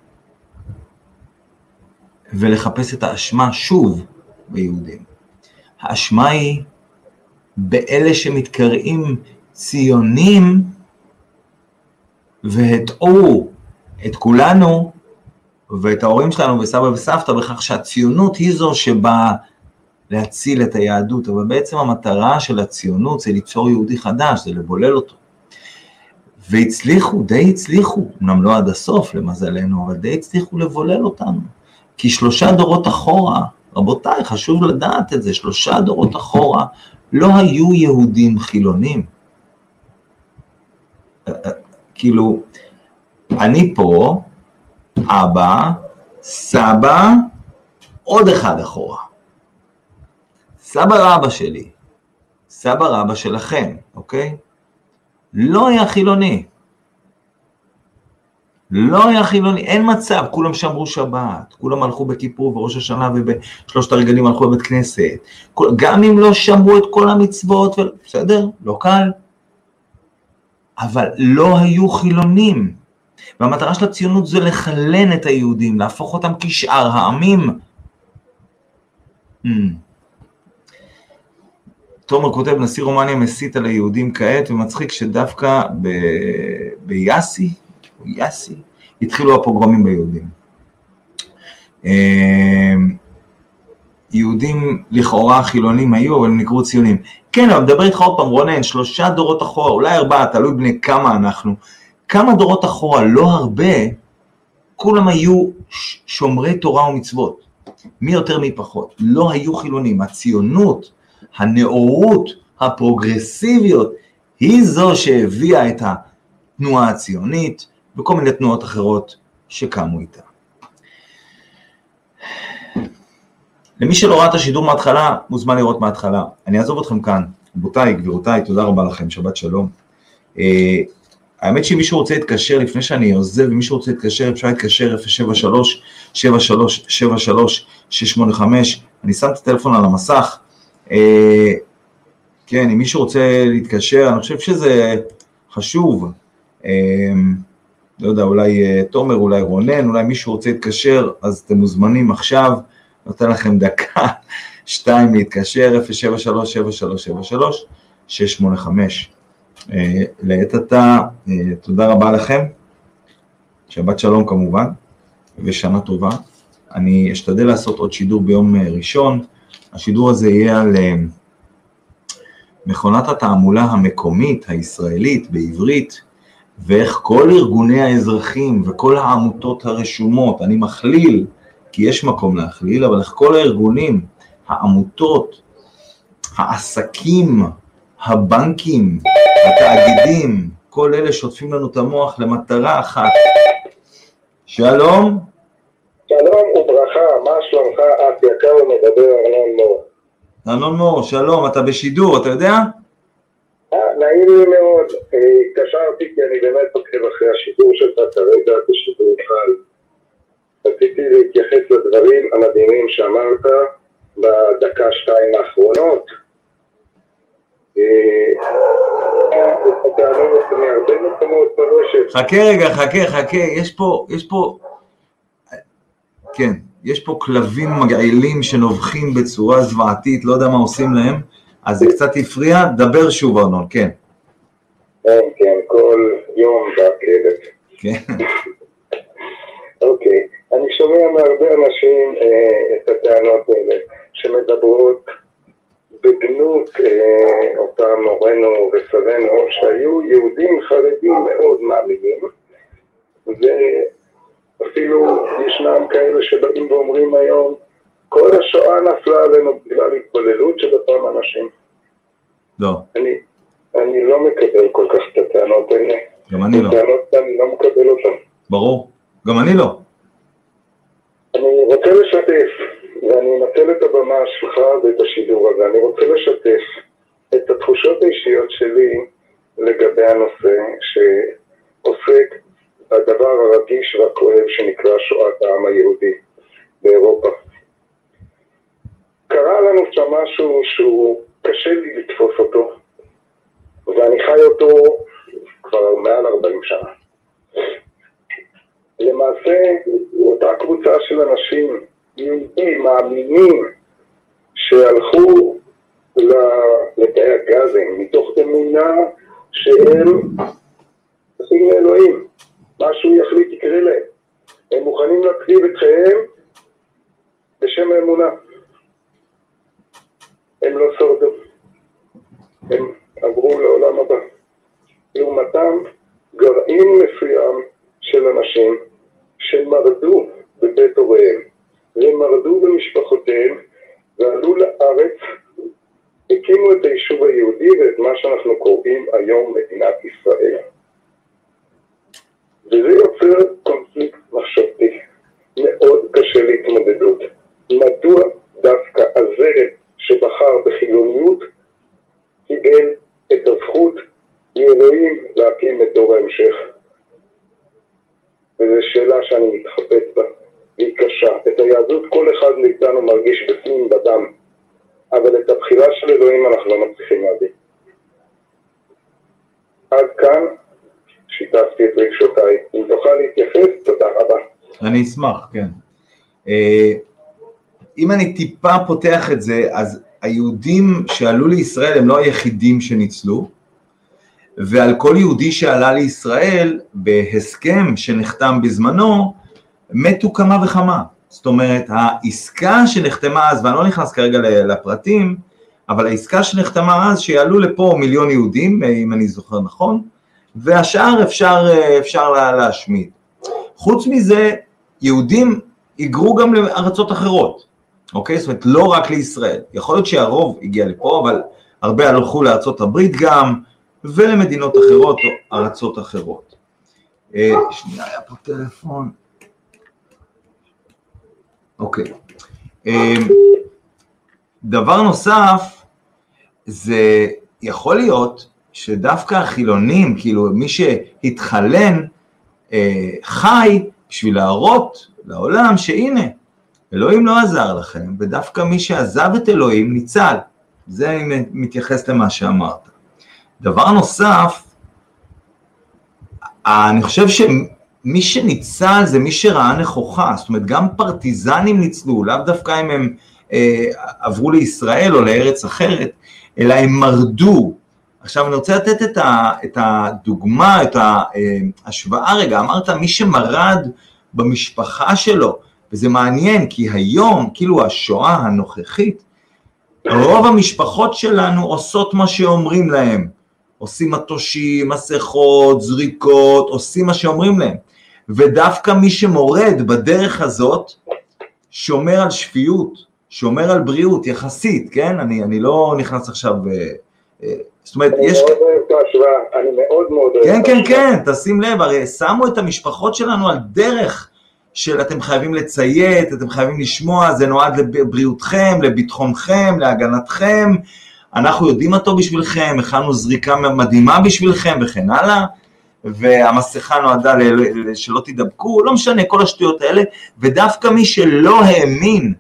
ולחפש את האשמה שוב ביהודים. האשמה היא באלה שמתקראים ציונים והטעו את כולנו ואת ההורים שלנו וסבא וסבתא בכך שהציונות היא זו שבאה להציל את היהדות, אבל בעצם המטרה של הציונות זה ליצור יהודי חדש, זה לבולל אותו. והצליחו, די הצליחו, אמנם לא עד הסוף למזלנו, אבל די הצליחו לבולל אותנו. כי 3 דורות אחורה, רבותיי, חשוב לדעת את זה, 3 דורות אחורה, לא היו יהודים חילונים. כאילו, אני פה, אבא, סבא, עוד אחד אחורה. סבא רבא שלי, סבא רבא שלכם, אוקיי? לא היה חילוני. לא היה חילוני, אין מצב, כולם שמרו שבת, כולם הלכו בכיפור וראש השנה ובשלושת הרגלים הלכו בבית כנסת, גם אם לא שמרו את כל המצוות, בסדר, לא קל, אבל לא היו חילונים, והמטרה של הציונות זה לחלן את היהודים, להפוך אותם כשאר העמים. תומר כותב, נשיא רומניה מסית על היהודים כעת, ומצחיק שדווקא ביאסי, התחילו הפוגרומים ביהודים. יהודים לכאורה חילונים היו, אבל הם נקראו ציונים. כן, אבל מדבר איתך עוד פעם, רונן, 3 דורות אחורה, אולי 4, תלוי בני כמה אנחנו. כמה דורות אחורה, לא הרבה, כולם היו שומרי תורה ומצוות. מי יותר מי פחות. לא היו חילונים. הציונות, הנאורות, הפרוגרסיביות, היא זו שהביאה את התנועה הציונית, וכל מיני תנועות אחרות שקמו איתה. למי שלא ראה את השידור מההתחלה, מוזמן לראות מההתחלה. אני אעזוב אתכם כאן. רבותיי, גבירותיי, תודה רבה לכם, שבת שלום. האמת שאם מישהו רוצה להתקשר, לפני שאני עוזב, אם מישהו רוצה להתקשר, אפשר להתקשר 073-7373-685, אני שם את הטלפון על המסך. כן, אם מישהו רוצה להתקשר, אני חושב שזה חשוב. לא יודע, אולי תומר, אולי רונן, אולי מישהו רוצה להתקשר, אז אתם מוזמנים עכשיו, נותן לכם דקה, 2 להתקשר, 073-7373-685. לעת עתה, תודה רבה לכם, שבת שלום כמובן, ושנה טובה. אני אשתדל לעשות עוד שידור ביום ראשון, השידור הזה יהיה על מכונת התעמולה המקומית, הישראלית, בעברית, ואיך כל ארגוני האזרחים וכל העמותות הרשומות, אני מכליל, כי יש מקום להכליל, אבל איך כל הארגונים, העמותות, העסקים, הבנקים, התאגידים, כל אלה שוטפים לנו את המוח למטרה אחת. שלום. שלום וברכה, מה שלומך? את יקר ומדבר ארנון מור. ארנון מור, שלום, אתה בשידור, אתה יודע? נעים לי מאוד, התקשרתי כי אני באמת עוקב אחרי השידור שלך כרגע בשידור חי. רציתי להתייחס לדברים המדהימים שאמרת בדקה שתיים האחרונות. הטענות מהרבה מקומות ברשת. חכה רגע, חכה, יש פה, כן, יש פה כלבים מגעילים שנובחים בצורה זוועתית, לא יודע מה עושים להם, אז זה קצת הפריע, דבר שוב ארנון, כן. כן, כל יום בכלב. כן. אוקיי, אני שומע מהרבה אנשים את הטענות האלה, שמדברות בגנות אותם מורנו וסבינו, שהיו יהודים חרדים מאוד מאמינים, ואפילו ישנם כאלה שבאים ואומרים היום, כל השואה נפלה עלינו בגלל התבוללות של אותם אנשים. לא. אני לא מקבל כל כך את הטענות האלה. גם אני לא. הטענות אני לא מקבל אותן. ברור, גם אני לא. אני רוצה לשתף, ואני אנצל את הבמה שלך ואת השידור הזה, אני רוצה לשתף את התחושות האישיות שלי לגבי הנושא שעוסק בדבר הרגיש והכואב שנקרא שואת העם היהודי באירופה. קרה לנו שם משהו שהוא קשה לי לתפוס אותו, ואני חי אותו כבר מעל 40 שנה. למעשה, אותה קבוצה של אנשים יהודים מאמינים שהלכו לתאי הגזים מתוך אמונה שהם עושים לאלוהים, משהו יחליט יקרה להם. הם מוכנים להקריב את חייהם בשם האמונה. הם לא שרדו, הם עברו לעולם הבא. לעומתם גרעין מסוים של אנשים שמרדו בבית הוריהם ומרדו במשפחותיהם ועלו לארץ, הקימו את היישוב היהודי ואת מה שאנחנו קוראים היום מדינת ישראל. וזה יוצר קונפליקט מחשבתי מאוד קשה להתמודדות. מדוע דווקא הזרם שבחר בחילוניות קיבל את הזכות מאלוהים להקים את דור ההמשך? וזו שאלה שאני מתחפש בה, והיא קשה. את היהדות כל אחד מאיתנו מרגיש בפנים בדם, אבל את הבחירה של אלוהים אנחנו לא מצליחים להביא. עד כאן שיתפתי את רגשותיי. אם תוכל להתייחס, תודה רבה. אני אשמח, כן. אם אני טיפה פותח את זה, אז היהודים שעלו לישראל הם לא היחידים שניצלו, ועל כל יהודי שעלה לישראל בהסכם שנחתם בזמנו, מתו כמה וכמה. זאת אומרת, העסקה שנחתמה אז, ואני לא נכנס כרגע לפרטים, אבל העסקה שנחתמה אז שיעלו לפה מיליון יהודים, אם אני זוכר נכון, והשאר אפשר להשמיד. חוץ מזה, יהודים יגרו גם לארצות אחרות, אוקיי? זאת אומרת, לא רק לישראל. יכול להיות שהרוב הגיע לפה, אבל הרבה הלכו לארצות הברית גם, ולמדינות אחרות או ארצות אחרות. שנייה, היה פה טלפון. אוקיי. דבר נוסף, זה יכול להיות שדווקא החילונים, כאילו מי שהתחלן, חי בשביל להראות לעולם שהנה, אלוהים לא עזר לכם, ודווקא מי שעזב את אלוהים ניצל. זה מתייחס למה שאמרת. דבר נוסף, אני חושב שמי שניצל זה מי שראה נכוחה, זאת אומרת גם פרטיזנים ניצלו, לאו דווקא אם הם עברו לישראל או לארץ אחרת, אלא הם מרדו. עכשיו אני רוצה לתת את הדוגמה, את ההשוואה רגע, אמרת מי שמרד במשפחה שלו, וזה מעניין כי היום, כאילו השואה הנוכחית, רוב המשפחות שלנו עושות מה שאומרים להם, עושים מטושים, מסכות, זריקות, עושים מה שאומרים להם, ודווקא מי שמורד בדרך הזאת, שומר על שפיות, שומר על בריאות, יחסית, כן? אני לא נכנס עכשיו, זאת אומרת, אני מאוד אוהב את ההשוואה, אני מאוד אוהב. כן, תשים לב, הרי שמו את המשפחות שלנו על דרך, של אתם חייבים לציית, אתם חייבים לשמוע, זה נועד לבריאותכם, לביטחונכם, להגנתכם, אנחנו יודעים מה טוב בשבילכם, הכנו זריקה מדהימה בשבילכם וכן הלאה, והמסכה נועדה שלא תדבקו, לא משנה, כל השטויות האלה, ודווקא מי שלא האמין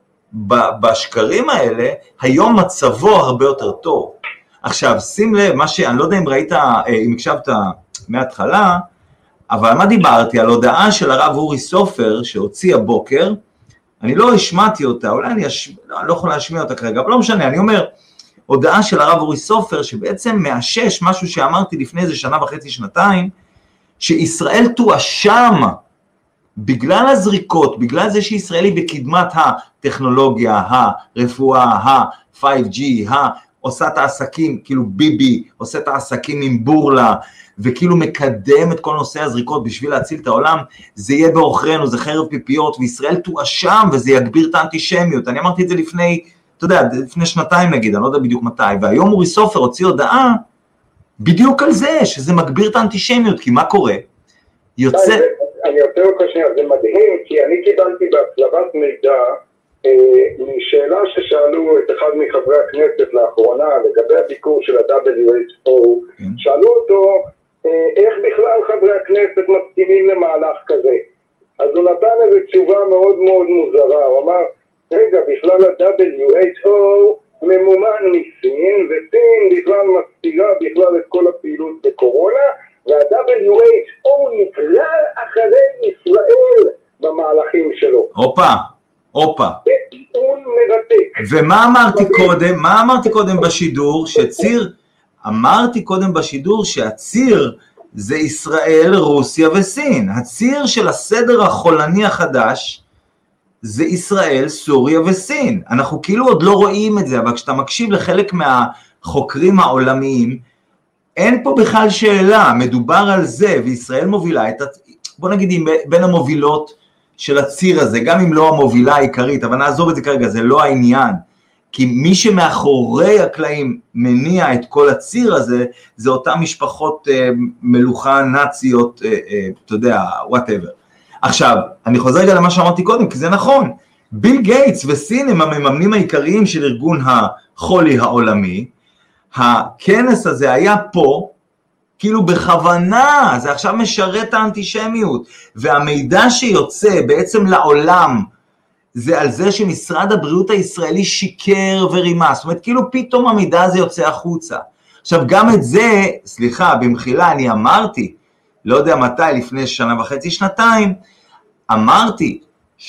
בשקרים האלה, היום מצבו הרבה יותר טוב. עכשיו, שים לב, אני לא יודע אם ראית, אם הקשבת מההתחלה, אבל מה דיברתי? על הודעה של הרב אורי סופר, שהוציא הבוקר, אני לא השמעתי אותה, אולי אני לא יכול להשמיע אותה כרגע, אבל לא משנה, אני אומר, הודעה של הרב אורי סופר, שבעצם מאשש משהו שאמרתי לפני איזה שנה וחצי, שנתיים, שישראל תואשם, בגלל הזריקות, בגלל זה שישראל היא בקדמת הטכנולוגיה, הרפואה, ה-5G, עושה את העסקים, כאילו ביבי עושה את העסקים עם בורלה, וכאילו מקדם את כל נושא הזריקות בשביל להציל את העולם, זה יהיה באוכרנו, זה חרב פיפיות, וישראל תואשם, וזה יגביר את האנטישמיות. אני אמרתי את זה לפני, אתה יודע, לפני שנתיים נגיד, אני לא יודע בדיוק מתי, והיום אורי סופר הוציא הודעה, בדיוק על זה, שזה מגביר את האנטישמיות, כי מה קורה? יוצא... אני יותר אותך שנייה, זה מדהים, כי אני קיבלתי בהצלבת מידע, משאלה ששאלו את אחד מחברי הכנסת לאחרונה, לגבי הביקור של ה-WHO, שאלו אותו, איך בכלל חברי הכנסת מסכימים למהלך כזה? אז הוא נתן איזו תשובה מאוד מאוד מוזרה, הוא אמר, רגע, בכלל ה-WHO ממומן מסין, וסין בכלל מסתירה בכלל את כל הפעילות בקורונה, וה-WHO נכלל אחרי ישראל במהלכים שלו. הופה. טיעון מרתק. ומה אמרתי קודם בשידור? אמרתי קודם בשידור שהציר זה ישראל, רוסיה וסין. הציר של הסדר החולני החדש זה ישראל, סוריה וסין. אנחנו כאילו עוד לא רואים את זה, אבל כשאתה מקשיב לחלק מהחוקרים העולמיים, אין פה בכלל שאלה, מדובר על זה, וישראל מובילה בוא נגיד, בין המובילות של הציר הזה, גם אם לא המובילה העיקרית, אבל נעזוב את זה כרגע, זה לא העניין, כי מי שמאחורי הקלעים מניע את כל הציר הזה, זה אותן משפחות מלוכה נאציות, אתה יודע, whatever. עכשיו, אני חוזר רגע למה שאמרתי קודם, כי זה נכון, ביל גייטס וסין הם המממנים העיקריים של ארגון החולי העולמי, הכנס הזה היה פה, כאילו בכוונה, זה עכשיו משרת האנטישמיות, והמידע שיוצא בעצם לעולם, זה על זה שמשרד הבריאות הישראלי שיקר ורימה, זאת אומרת, כאילו פתאום המידע הזה יוצא החוצה. עכשיו גם את זה, סליחה, במחילה, אני אמרתי, לא יודע מתי, לפני שנה וחצי, שנתיים, אמרתי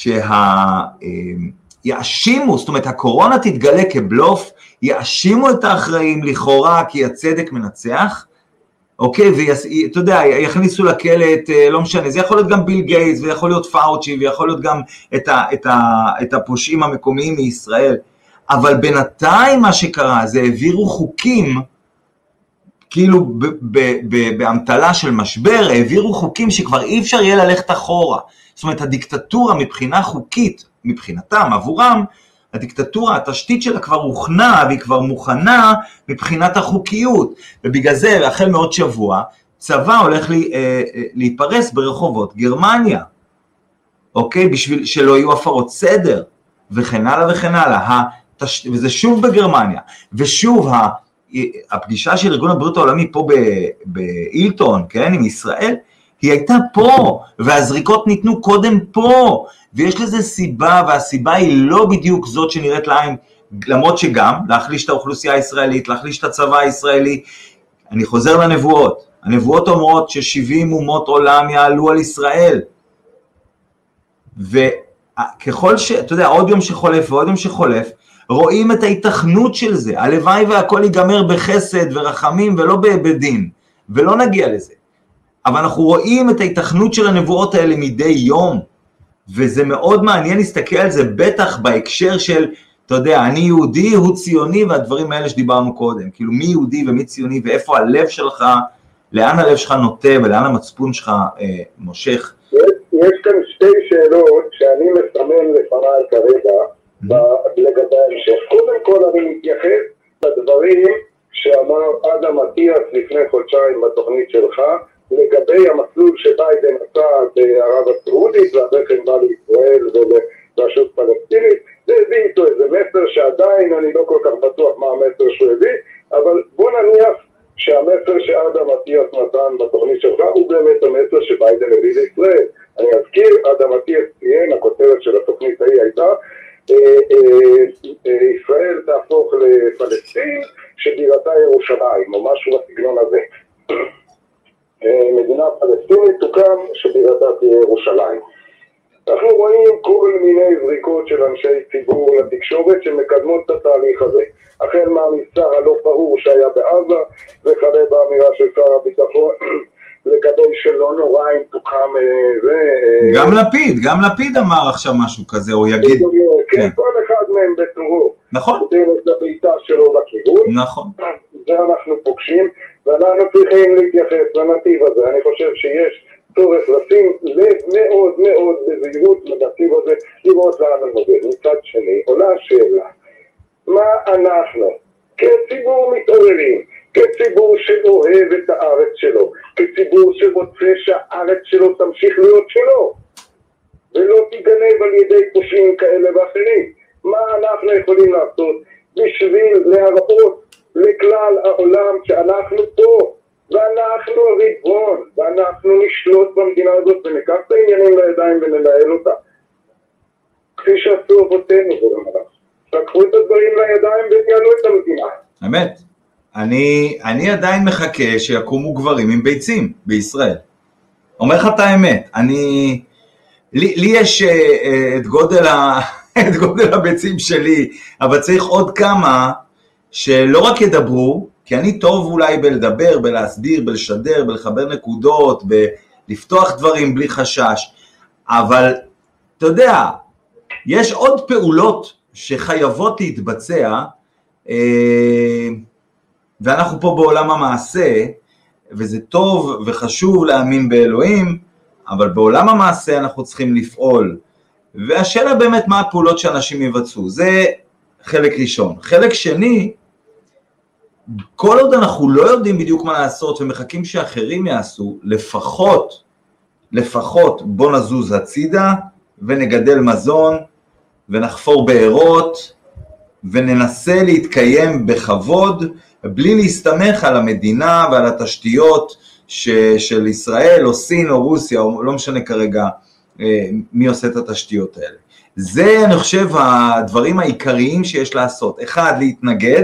יאשימו, זאת אומרת, הקורונה תתגלה כבלוף, יאשימו את האחראים לכאורה, כי הצדק מנצח, אוקיי, ואתה יודע, יכניסו לכלא את, לא משנה, זה יכול להיות גם ביל גייטס, ויכול להיות פאוצ'י, ויכול להיות גם את הפושעים המקומיים מישראל, אבל בינתיים מה שקרה, זה העבירו חוקים, כאילו באמתלה של משבר, העבירו חוקים שכבר אי אפשר יהיה ללכת אחורה, זאת אומרת, הדיקטטורה מבחינה חוקית, מבחינתם, עבורם, הדיקטטורה, התשתית שלה כבר הוכנה, והיא כבר מוכנה מבחינת החוקיות, ובגלל זה, החל מעוד שבוע, צבא הולך להיפרס ברחובות גרמניה, אוקיי? בשביל שלא יהיו הפרות סדר, וכן הלאה וכן הלאה, וזה שוב בגרמניה, ושוב הפגישה של ארגון הבריאות העולמי פה באילטון, כן, עם ישראל, היא הייתה פה, והזריקות ניתנו קודם פה, ויש לזה סיבה, והסיבה היא לא בדיוק זאת שנראית לעין, למרות שגם, להחליש את האוכלוסייה הישראלית, להחליש את הצבא הישראלי. אני חוזר לנבואות, הנבואות אומרות ש70 אומות עולם יעלו על ישראל, וככל אתה יודע, עוד יום שחולף ועוד יום שחולף, רואים את ההיתכנות של זה, הלוואי והכל ייגמר בחסד ורחמים ולא בדין, ולא נגיע לזה. אבל אנחנו רואים את ההיתכנות של הנבואות האלה מדי יום, וזה מאוד מעניין להסתכל על זה, בטח בהקשר של, אתה יודע, אני יהודי, הוא ציוני, והדברים האלה שדיברנו קודם, כאילו מי יהודי ומי ציוני, ואיפה הלב שלך, לאן הלב שלך נוטה, ולאן המצפון שלך מושך. יש כאן שתי שאלות שאני מסמן לפניי כרגע, לגבי המשך. קודם כל אני מתייחס לדברים שאמר אדם אטיאס לפני חודשיים בתוכנית שלך, לגבי המסלול שביידן עשה בערב הסעודית, ואחרי כן בא לישראל ולרשות פלסטינית, זה הביא איתו איזה מסר שעדיין עדיין אני לא כל כך בטוח מה המסר שהוא הביא, אבל בוא נניח שהמסר שאדם אטיאס נתן בתוכנית שלך הוא באמת המסר שביידן הביא לישראל. אני אזכיר, אדם אטיאס ציין, הכותרת של התוכנית ההיא הייתה, ישראל תהפוך לפלסטין שבירתה ירושלים, או משהו בסגנון הזה. מדינה פלסטינית תוקם שבירתה תהיה ירושלים. אנחנו רואים כל מיני זריקות של אנשי ציבור לתקשורת שמקדמות את התהליך הזה. החל מהמבצע הלא ברור שהיה בעזה, וכלה באמירה של שר הביטחון לגבי שלא נורא אם תוקם גם לפיד אמר עכשיו משהו כזה, או יגיד. כן, כל אחד מהם בתורו. נכון. נותן את הביתה שלו בכיוון. נכון. זה אנחנו פוגשים, ואנחנו צריכים להתייחס לנתיב הזה. אני חושב שיש צורך לשים לב מאוד מאוד בזהירות לנתיב הזה, לראות לאן המודל. מצד שני, עולה השאלה, מה אנחנו כציבור מתעוררים, כציבור שאוהב את הארץ שלו, כציבור שרוצה שהארץ שלו תמשיך להיות שלו, ולא תיגנב על ידי פושעים כאלה ואחרים, מה אנחנו יכולים לעשות בשביל להראות לכלל העולם שאנחנו פה, ואנחנו הריבון, ואנחנו נשלוט במדינה הזאת וניקח את העניינים לידיים וננהל אותה. כפי שעשו אבותינו ולמדע. לקחו את הדברים לידיים וניהלו את המדינה. באמת, אני עדיין מחכה שיקומו גברים עם ביצים בישראל. אומר לך את האמת, לי יש את גודל הביצים שלי, אבל צריך עוד כמה שלא רק ידברו, כי אני טוב אולי בלדבר, בלהסביר, בלשדר, בלחבר נקודות, בלפתוח דברים בלי חשש, אבל אתה יודע, יש עוד פעולות שחייבות להתבצע, ואנחנו פה בעולם המעשה, וזה טוב וחשוב להאמין באלוהים, אבל בעולם המעשה אנחנו צריכים לפעול, והשאלה באמת מה הפעולות שאנשים יבצעו, זה חלק ראשון. חלק שני, כל עוד אנחנו לא יודעים בדיוק מה לעשות ומחכים שאחרים יעשו, לפחות בוא נזוז הצידה ונגדל מזון ונחפור בארות וננסה להתקיים בכבוד בלי להסתמך על המדינה ועל התשתיות של ישראל או סין או רוסיה או לא משנה כרגע מי עושה את התשתיות האלה. זה אני חושב הדברים העיקריים שיש לעשות. אחד, להתנגד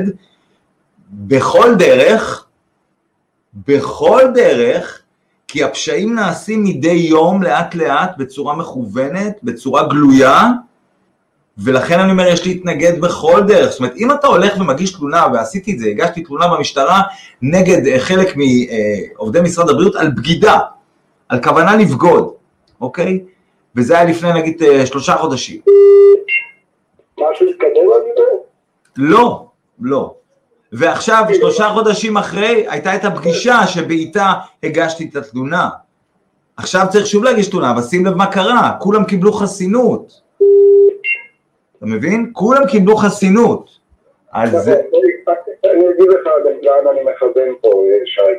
בכל דרך, כי הפשעים נעשים מדי יום לאט לאט בצורה מכוונת, בצורה גלויה, ולכן אני אומר יש להתנגד בכל דרך. זאת אומרת אם אתה הולך ומגיש תלונה, ועשיתי את זה, הגשתי תלונה במשטרה נגד חלק מעובדי משרד הבריאות על בגידה, על כוונה לבגוד, אוקיי? וזה היה לפני נגיד 3 חודשים. משהו התקדם על זה? לא. ועכשיו 3 חודשים אחרי הייתה את הפגישה שבעיתה הגשתי את התלונה. עכשיו צריך שוב להגיש תלונה, אבל שים לב מה קרה, כולם קיבלו חסינות. אתה מבין? כולם קיבלו חסינות. אני אגיד לך לאן אני מכוון פה, שי.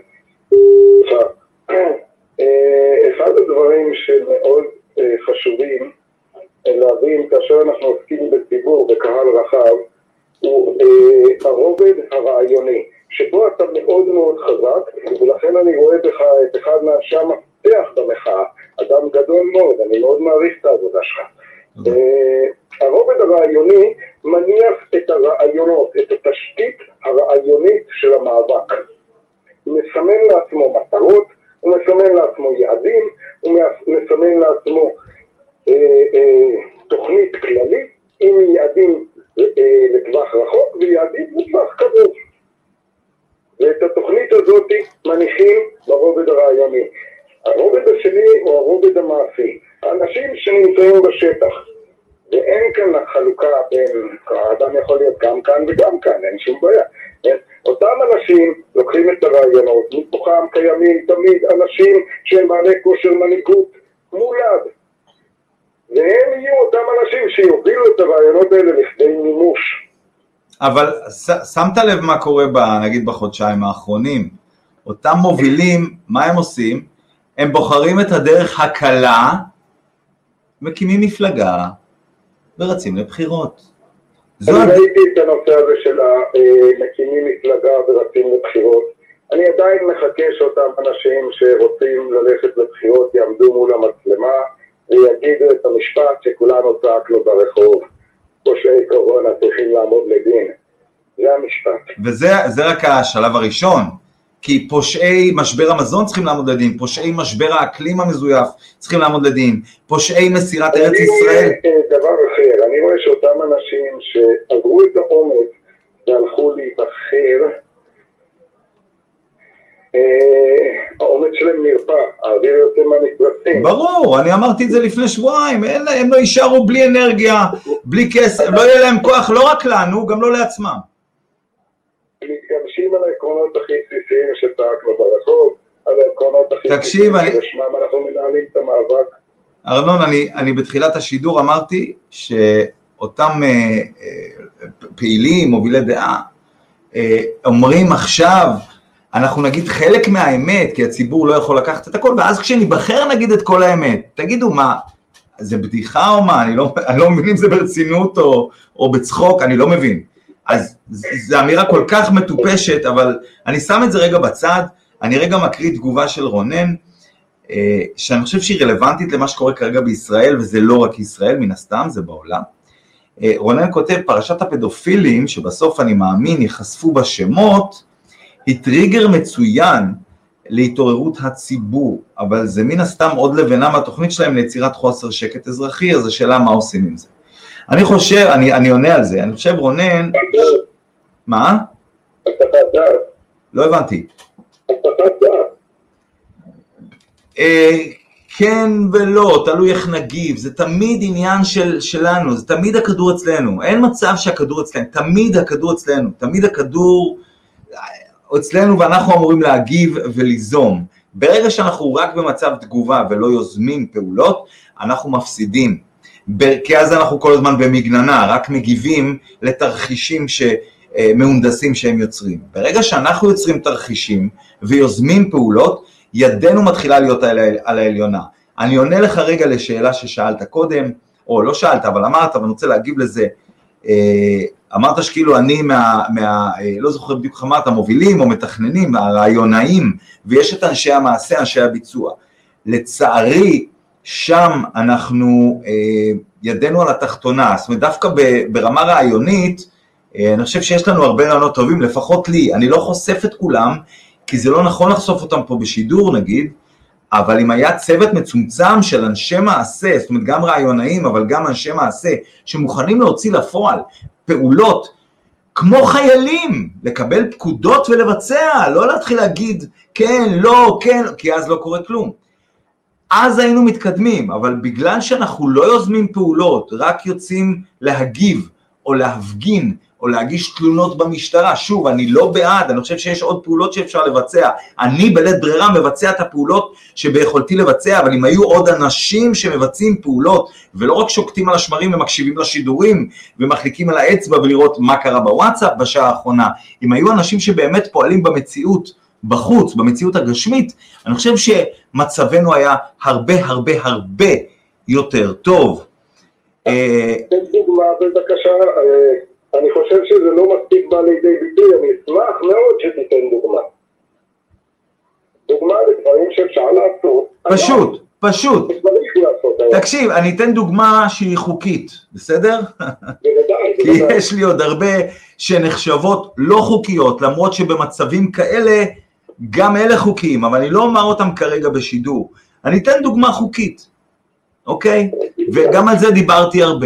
אחד הדברים שמאוד חשובים להבין כאשר אנחנו עוסקים בציבור, בקהל רחב, הוא הרובד הרעיוני, שבו אתה מאוד מאוד חזק, ולכן אני רואה בך את אחד מאנשי המפתח במחאה, אדם גדול מאוד, אני מאוד מעריך את העבודה שלך. הרובד הרעיוני מניח את הרעיונות, את התשתית הרעיונית של המאבק. הוא מסמן לעצמו מטרות, הוא מסמן לעצמו יעדים, הוא מסמן לעצמו תוכנית כללית עם יעדים לטווח רחוק ויעדים לטווח קרוב. ואת התוכנית הזאת מניחים ברובד הרעיוני. הרובד השני הוא הרובד המעשי. האנשים שנמצאים בשטח, ואין כאן חלוקה בין, האדם יכול להיות גם כאן וגם כאן, אין שום בעיה. אותם אנשים לוקחים את הרעיונות, מתוכם קיימים תמיד אנשים שהם בעלי כושר מנהיגות מולד. והם יהיו אותם אנשים שיובילו את הרעיונות האלה לכדי מימוש. אבל שמת לב מה קורה נגיד בחודשיים האחרונים, אותם מובילים, מה הם עושים? הם בוחרים את הדרך הקלה, מקימים מפלגה ורצים לבחירות. אני ראיתי את הנושא הזה של המקימים מפלגה ורצים לבחירות. אני עדיין מחכה שאותם אנשים שרוצים ללכת לבחירות יעמדו מול המצלמה ויגידו את המשפט שכולנו צעקנו ברחוב. פושעי קורונה צריכים לעמוד לדין. זה המשפט. וזה רק השלב הראשון. כי פושעי משבר המזון צריכים לעמוד לדין, פושעי משבר האקלים המזויף צריכים לעמוד לדין, פושעי מסירת ארץ ישראל. דבר אחר, אני רואה שאותם אנשים שעברו את האומץ והלכו להיבחר, האומץ שלהם נרפא, האוויר יוצא מהמקלטים. ברור, אני אמרתי את זה לפני שבועיים, הם לא יישארו בלי אנרגיה, בלי כסף, לא יהיה להם כוח, לא רק לנו, גם לא לעצמם. מתגמשים על העקרונות הכי בסיסיים שצעקנו ברחוב, על העקרונות הכי בסיסיים שבשמם אנחנו מנהלים את המאבק. ארנון, אני בתחילת השידור אמרתי שאותם פעילים, מובילי דעה, אומרים עכשיו, אנחנו נגיד חלק מהאמת, כי הציבור לא יכול לקחת את הכל, ואז כשנבחר נגיד את כל האמת. תגידו מה, זה בדיחה או מה? אני לא מבין אם זה ברצינות או בצחוק, אני לא מבין. אז זו אמירה כל כך מטופשת, אבל אני שם את זה רגע בצד, אני רגע מקריא תגובה של רונן, שאני חושב שהיא רלוונטית למה שקורה כרגע בישראל, וזה לא רק ישראל, מן הסתם, זה בעולם. רונן כותב, פרשת הפדופילים, שבסוף אני מאמין, יחשפו בשמות, היא טריגר מצוין להתעוררות הציבור, אבל זה מן הסתם עוד לבנה מהתוכנית שלהם ליצירת חוסר שקט אזרחי, אז השאלה מה עושים עם זה. אני חושב, אני עונה על זה, אני חושב רונן, מה? לא הבנתי. כן ולא, תלוי איך נגיב, זה תמיד עניין שלנו, זה תמיד הכדור אצלנו, אין מצב שהכדור אצלנו, תמיד הכדור אצלנו, תמיד הכדור אצלנו ואנחנו אמורים להגיב וליזום. ברגע שאנחנו רק במצב תגובה ולא יוזמים פעולות, אנחנו מפסידים. כי אז אנחנו כל הזמן במגננה, רק מגיבים לתרחישים מהונדסים שהם יוצרים. ברגע שאנחנו יוצרים תרחישים ויוזמים פעולות, ידנו מתחילה להיות על העליונה. אני עונה לך רגע לשאלה ששאלת קודם, או לא שאלת, אבל אמרת, ואני רוצה להגיב לזה, אמרת שכאילו אני לא זוכר בדיוק אמרת, המובילים או מתכננים, הרעיונאים, ויש את אנשי המעשה, אנשי הביצוע. לצערי, שם אנחנו ידנו על התחתונה, זאת אומרת דווקא ברמה רעיונית, אני חושב שיש לנו הרבה רעיונות טובים, לפחות לי, אני לא חושף את כולם, כי זה לא נכון לחשוף אותם פה בשידור נגיד, אבל אם היה צוות מצומצם של אנשי מעשה, זאת אומרת גם רעיונאים, אבל גם אנשי מעשה, שמוכנים להוציא לפועל פעולות, כמו חיילים, לקבל פקודות ולבצע, לא להתחיל להגיד כן, לא, כן, כי אז לא קורה כלום. אז היינו מתקדמים, אבל בגלל שאנחנו לא יוזמים פעולות, רק יוצאים להגיב או להפגין או להגיש תלונות במשטרה, שוב, אני לא בעד, אני חושב שיש עוד פעולות שאפשר לבצע, אני בלית ברירה מבצע את הפעולות שביכולתי לבצע, אבל אם היו עוד אנשים שמבצעים פעולות, ולא רק שוקטים על השמרים ומקשיבים לשידורים, ומחליקים על האצבע ולראות מה קרה בוואטסאפ בשעה האחרונה, אם היו אנשים שבאמת פועלים במציאות, בחוץ, במציאות הגשמית, אני חושב שמצבנו היה הרבה הרבה הרבה יותר טוב. תן דוגמה בבקשה, אני חושב שזה לא מספיק בא לידי ביטוי, אני אשמח מאוד שתיתן דוגמה. דוגמה לדברים שאפשר לעשות. פשוט. תקשיב, אני אתן דוגמה שהיא חוקית, בסדר? כי יש לי עוד הרבה שנחשבות לא חוקיות, למרות שבמצבים כאלה, גם אלה חוקיים, אבל אני לא אומר אותם כרגע בשידור. אני אתן דוגמה חוקית, אוקיי? וגם על זה דיברתי הרבה.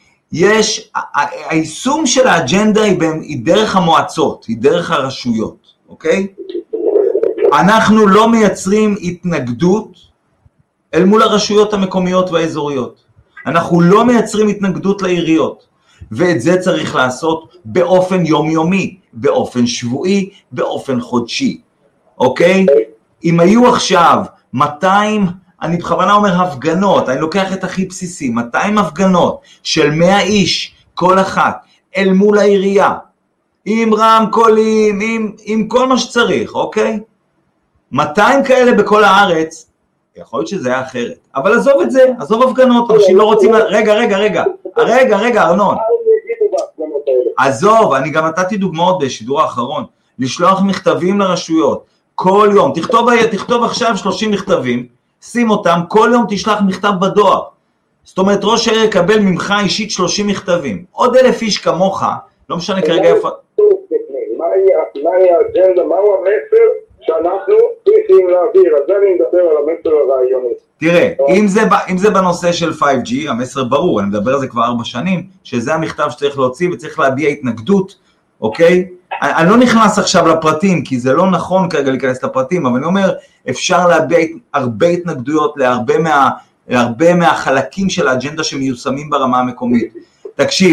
היישום של האג'נדה היא דרך המועצות, היא דרך הרשויות, אוקיי? אנחנו לא מייצרים התנגדות אל מול הרשויות המקומיות והאזוריות. אנחנו לא מייצרים התנגדות לעיריות, ואת זה צריך לעשות באופן יומיומי, באופן שבועי, באופן חודשי, אוקיי? אם היו עכשיו 200, אני בכוונה אומר הפגנות, אני לוקח את הכי בסיסי, 200 הפגנות של 100 איש, כל אחת, אל מול העירייה, עם רמקולים, עם כל מה שצריך, אוקיי? 200 כאלה בכל הארץ, יכול להיות שזה היה אחרת, אבל עזוב את זה, עזוב הפגנות, אנשים לא רוצים, רגע, ארנון, עזוב, אני גם נתתי דוגמאות בשידור האחרון, לשלוח מכתבים לרשויות, כל יום, תכתוב עכשיו 30 מכתבים, שים אותם, כל יום תשלח מכתב בדואר. זאת אומרת, ראש העיר יקבל ממך אישית 30 מכתבים. עוד 1,000 איש כמוך, לא משנה כרגע איפה... מהי האג'נדה, מהו המסר שאנחנו צריכים להעביר? אז אני מדבר על המסר הרעיוני. תראה, אם זה בנושא של 5G, המסר ברור, אני מדבר על זה כבר 4 שנים, שזה המכתב שצריך להוציא וצריך להביע התנגדות, אוקיי? אני לא נכנס עכשיו לפרטים, כי זה לא נכון כרגע להיכנס לפרטים, אבל אני אומר, אפשר להביע הרבה התנגדויות להרבה מהחלקים של האג'נדה שמיושמים ברמה המקומית. תקשיב,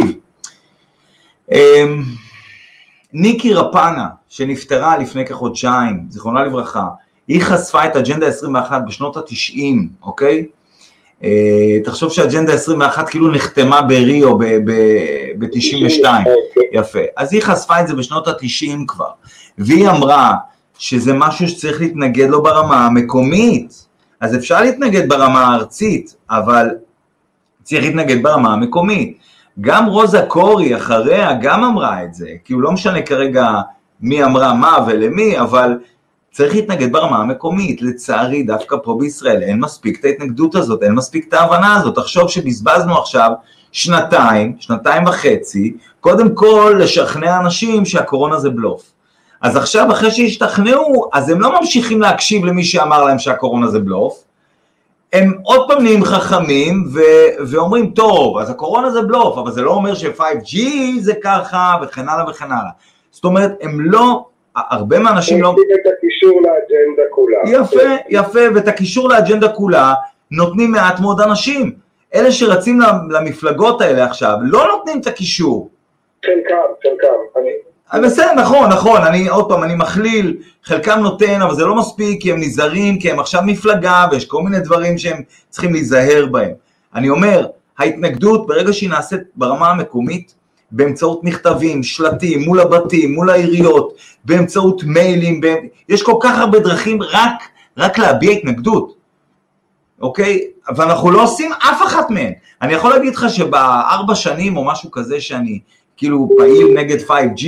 ניקי רפנה, שנפטרה לפני כחודשיים, זיכרונה לברכה, היא חשפה את אג'נדה 21 בשנות ה-90, אוקיי? תחשוב שהאג'נדה 21 כאילו נחתמה בריו ב-92, יפה. אז היא חשפה את זה בשנות ה-90 כבר, והיא אמרה שזה משהו שצריך להתנגד לו ברמה המקומית, אז אפשר להתנגד ברמה הארצית, אבל צריך להתנגד ברמה המקומית. גם רוזה קורי אחריה גם אמרה את זה, כי הוא לא משנה כרגע מי אמרה מה ולמי, אבל צריך להתנגד ברמה המקומית. לצערי, דווקא פה בישראל אין מספיק את ההתנגדות הזאת, אין מספיק את ההבנה הזאת. תחשוב שבזבזנו עכשיו שנתיים וחצי, קודם כל לשכנע אנשים שהקורונה זה בלוף. אז עכשיו, אחרי שהשתכנעו, אז הם לא ממשיכים להקשיב למי שאמר להם שהקורונה זה בלוף, הם עוד פעם נהיים חכמים ואומרים, טוב, אז הקורונה זה בלוף, אבל זה לא אומר ש-5G זה ככה וכן הלאה וכן הלאה. זאת אומרת, הם לא, הרבה מהאנשים לא... נותנים את הקישור לאג'נדה כולה. יפה, ואת הקישור לאג'נדה כולה נותנים מעט מאוד אנשים. אלה שרצים למפלגות האלה עכשיו, לא נותנים את הקישור. חלקם. בסדר, נכון, עוד פעם, אני מכליל, חלקם נותן, אבל זה לא מספיק, כי הם נזהרים, כי הם עכשיו מפלגה, ויש כל מיני דברים שהם צריכים להיזהר בהם. אני אומר, ההתנגדות, ברגע שהיא נעשית ברמה המקומית, באמצעות מכתבים, שלטים, מול הבתים, מול העיריות, באמצעות מיילים, יש כל כך הרבה דרכים רק להביע התנגדות, אוקיי? ואנחנו לא עושים אף אחת מהן. אני יכול להגיד לך שב4 שנים או משהו כזה שאני כאילו פעיל נגד 5G,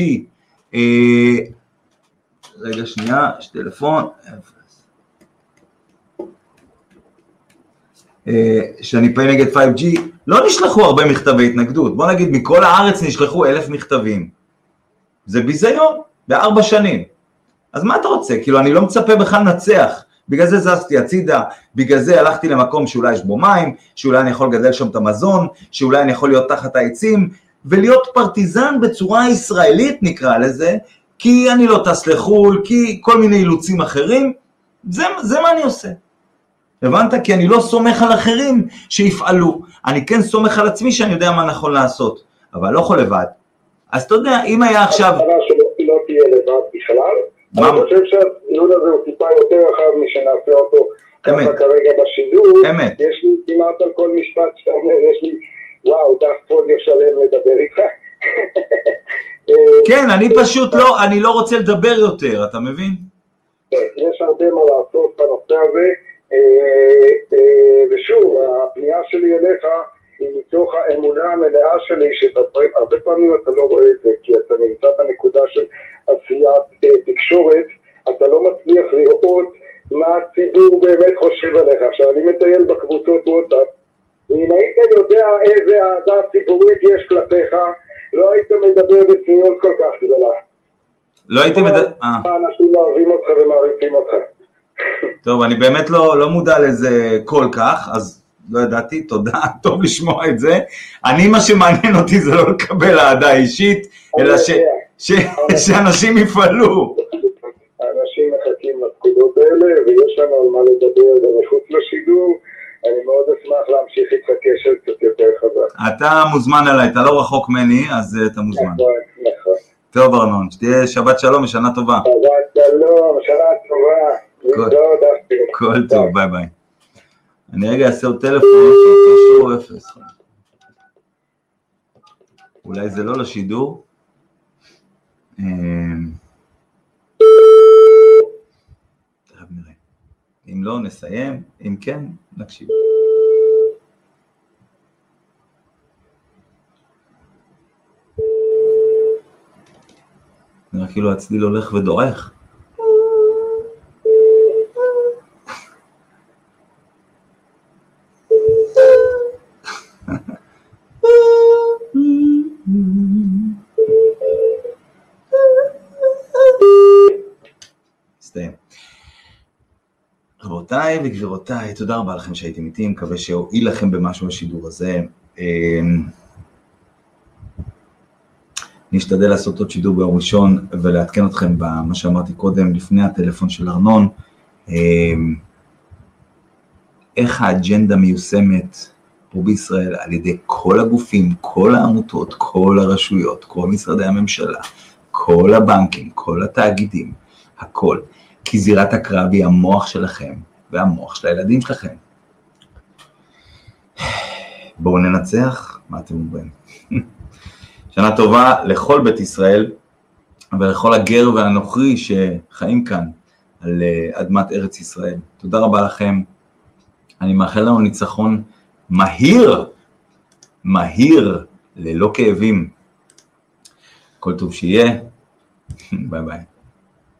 רגע שנייה, יש טלפון, שאני פעיל נגד 5G, לא נשלחו הרבה מכתבי התנגדות, בוא נגיד מכל הארץ נשלחו 1,000 מכתבים, זה ביזיון, ב4 שנים, אז מה אתה רוצה? כאילו אני לא מצפה בכלל לנצח, בגלל זה זזתי הצידה, בגלל זה הלכתי למקום שאולי יש בו מים, שאולי אני יכול לגדל שם את המזון, שאולי אני יכול להיות תחת העצים, ולהיות פרטיזן בצורה ישראלית נקרא לזה, כי אני לא טס לחול, כי כל מיני אילוצים אחרים, זה מה אני עושה. הבנת? כי אני לא סומך על אחרים שיפעלו, אני כן סומך על עצמי שאני יודע מה נכון לעשות, אבל לא יכול לבד. אז אתה יודע, אם היה עכשיו... לא תהיה לבד בכלל, אני חושב שהדיון הזה הוא טיפה יותר רחב משנעשה אותו ככה כרגע בשידור, יש לי כמעט על כל משפט שאתה אומר, יש לי וואו, דף פוליו שלם לדבר איתך. כן, אני פשוט לא, אני לא רוצה לדבר יותר, אתה מבין? יש הרבה מה לעשות בנושא הזה, ושוב, הפנייה שלי אליך היא מתוך האמונה המלאה שלי, שהרבה פעמים אתה לא רואה את זה, כי אתה נמצא בנקודה של עשיית תקשורת, אתה לא מצליח לראות מה הציבור באמת חושב עליך. עכשיו, אני מטייל בקבוצות וואטסאפ, ואם היית יודע איזה אהדה ציבורית יש כלפיך, לא היית מדבר בצניעות כל כך גדולה. לא הייתי מדבר... האנשים אוהבים אותך ומעריכים אותך. טוב, אני באמת לא מודע לזה כל כך, אז לא ידעתי, תודה, טוב לשמוע את זה. אני, מה שמעניין אותי זה לא לקבל אהדה אישית, אלא שאנשים יפעלו. האנשים מחכים לפקודות האלה, ויש לנו על מה לדבר ומחוץ לשידור. אני מאוד אשמח להמשיך איתך קשר קצת יותר חזק. אתה מוזמן אליי, אתה לא רחוק ממני, אז אתה מוזמן. נכון. טוב ארנון, שתהיה שבת שלום ושנה טובה. שבת שלום, שנה טובה. כל טוב, ביי ביי. אני רגע אעשה עוד טלפון שקשור 0. אולי זה לא לשידור. אם לא, נסיים, אם כן, נקשיב. נראה כאילו הצליל הולך ודועך. מסתיים. רבותיי וגבירותיי, תודה רבה לכם שהייתם איתי, מקווה שהועיל לכם במשהו בשידור הזה. נשתדל לעשות עוד שידור ביום ראשון ולעדכן אתכם במה שאמרתי קודם, לפני הטלפון של ארנון, איך האג'נדה מיושמת פה בישראל על ידי כל הגופים, כל העמותות, כל הרשויות, כל משרדי הממשלה, כל הבנקים, כל התאגידים, הכל. כי זירת הקרב היא המוח שלכם והמוח של הילדים שלכם. בואו ננצח, מה אתם אומרים? שנה טובה לכל בית ישראל ולכל הגר והנוכרי שחיים כאן על אדמת ארץ ישראל. תודה רבה לכם. אני מאחל לנו ניצחון מהיר, ללא כאבים. כל טוב שיהיה. ביי ביי.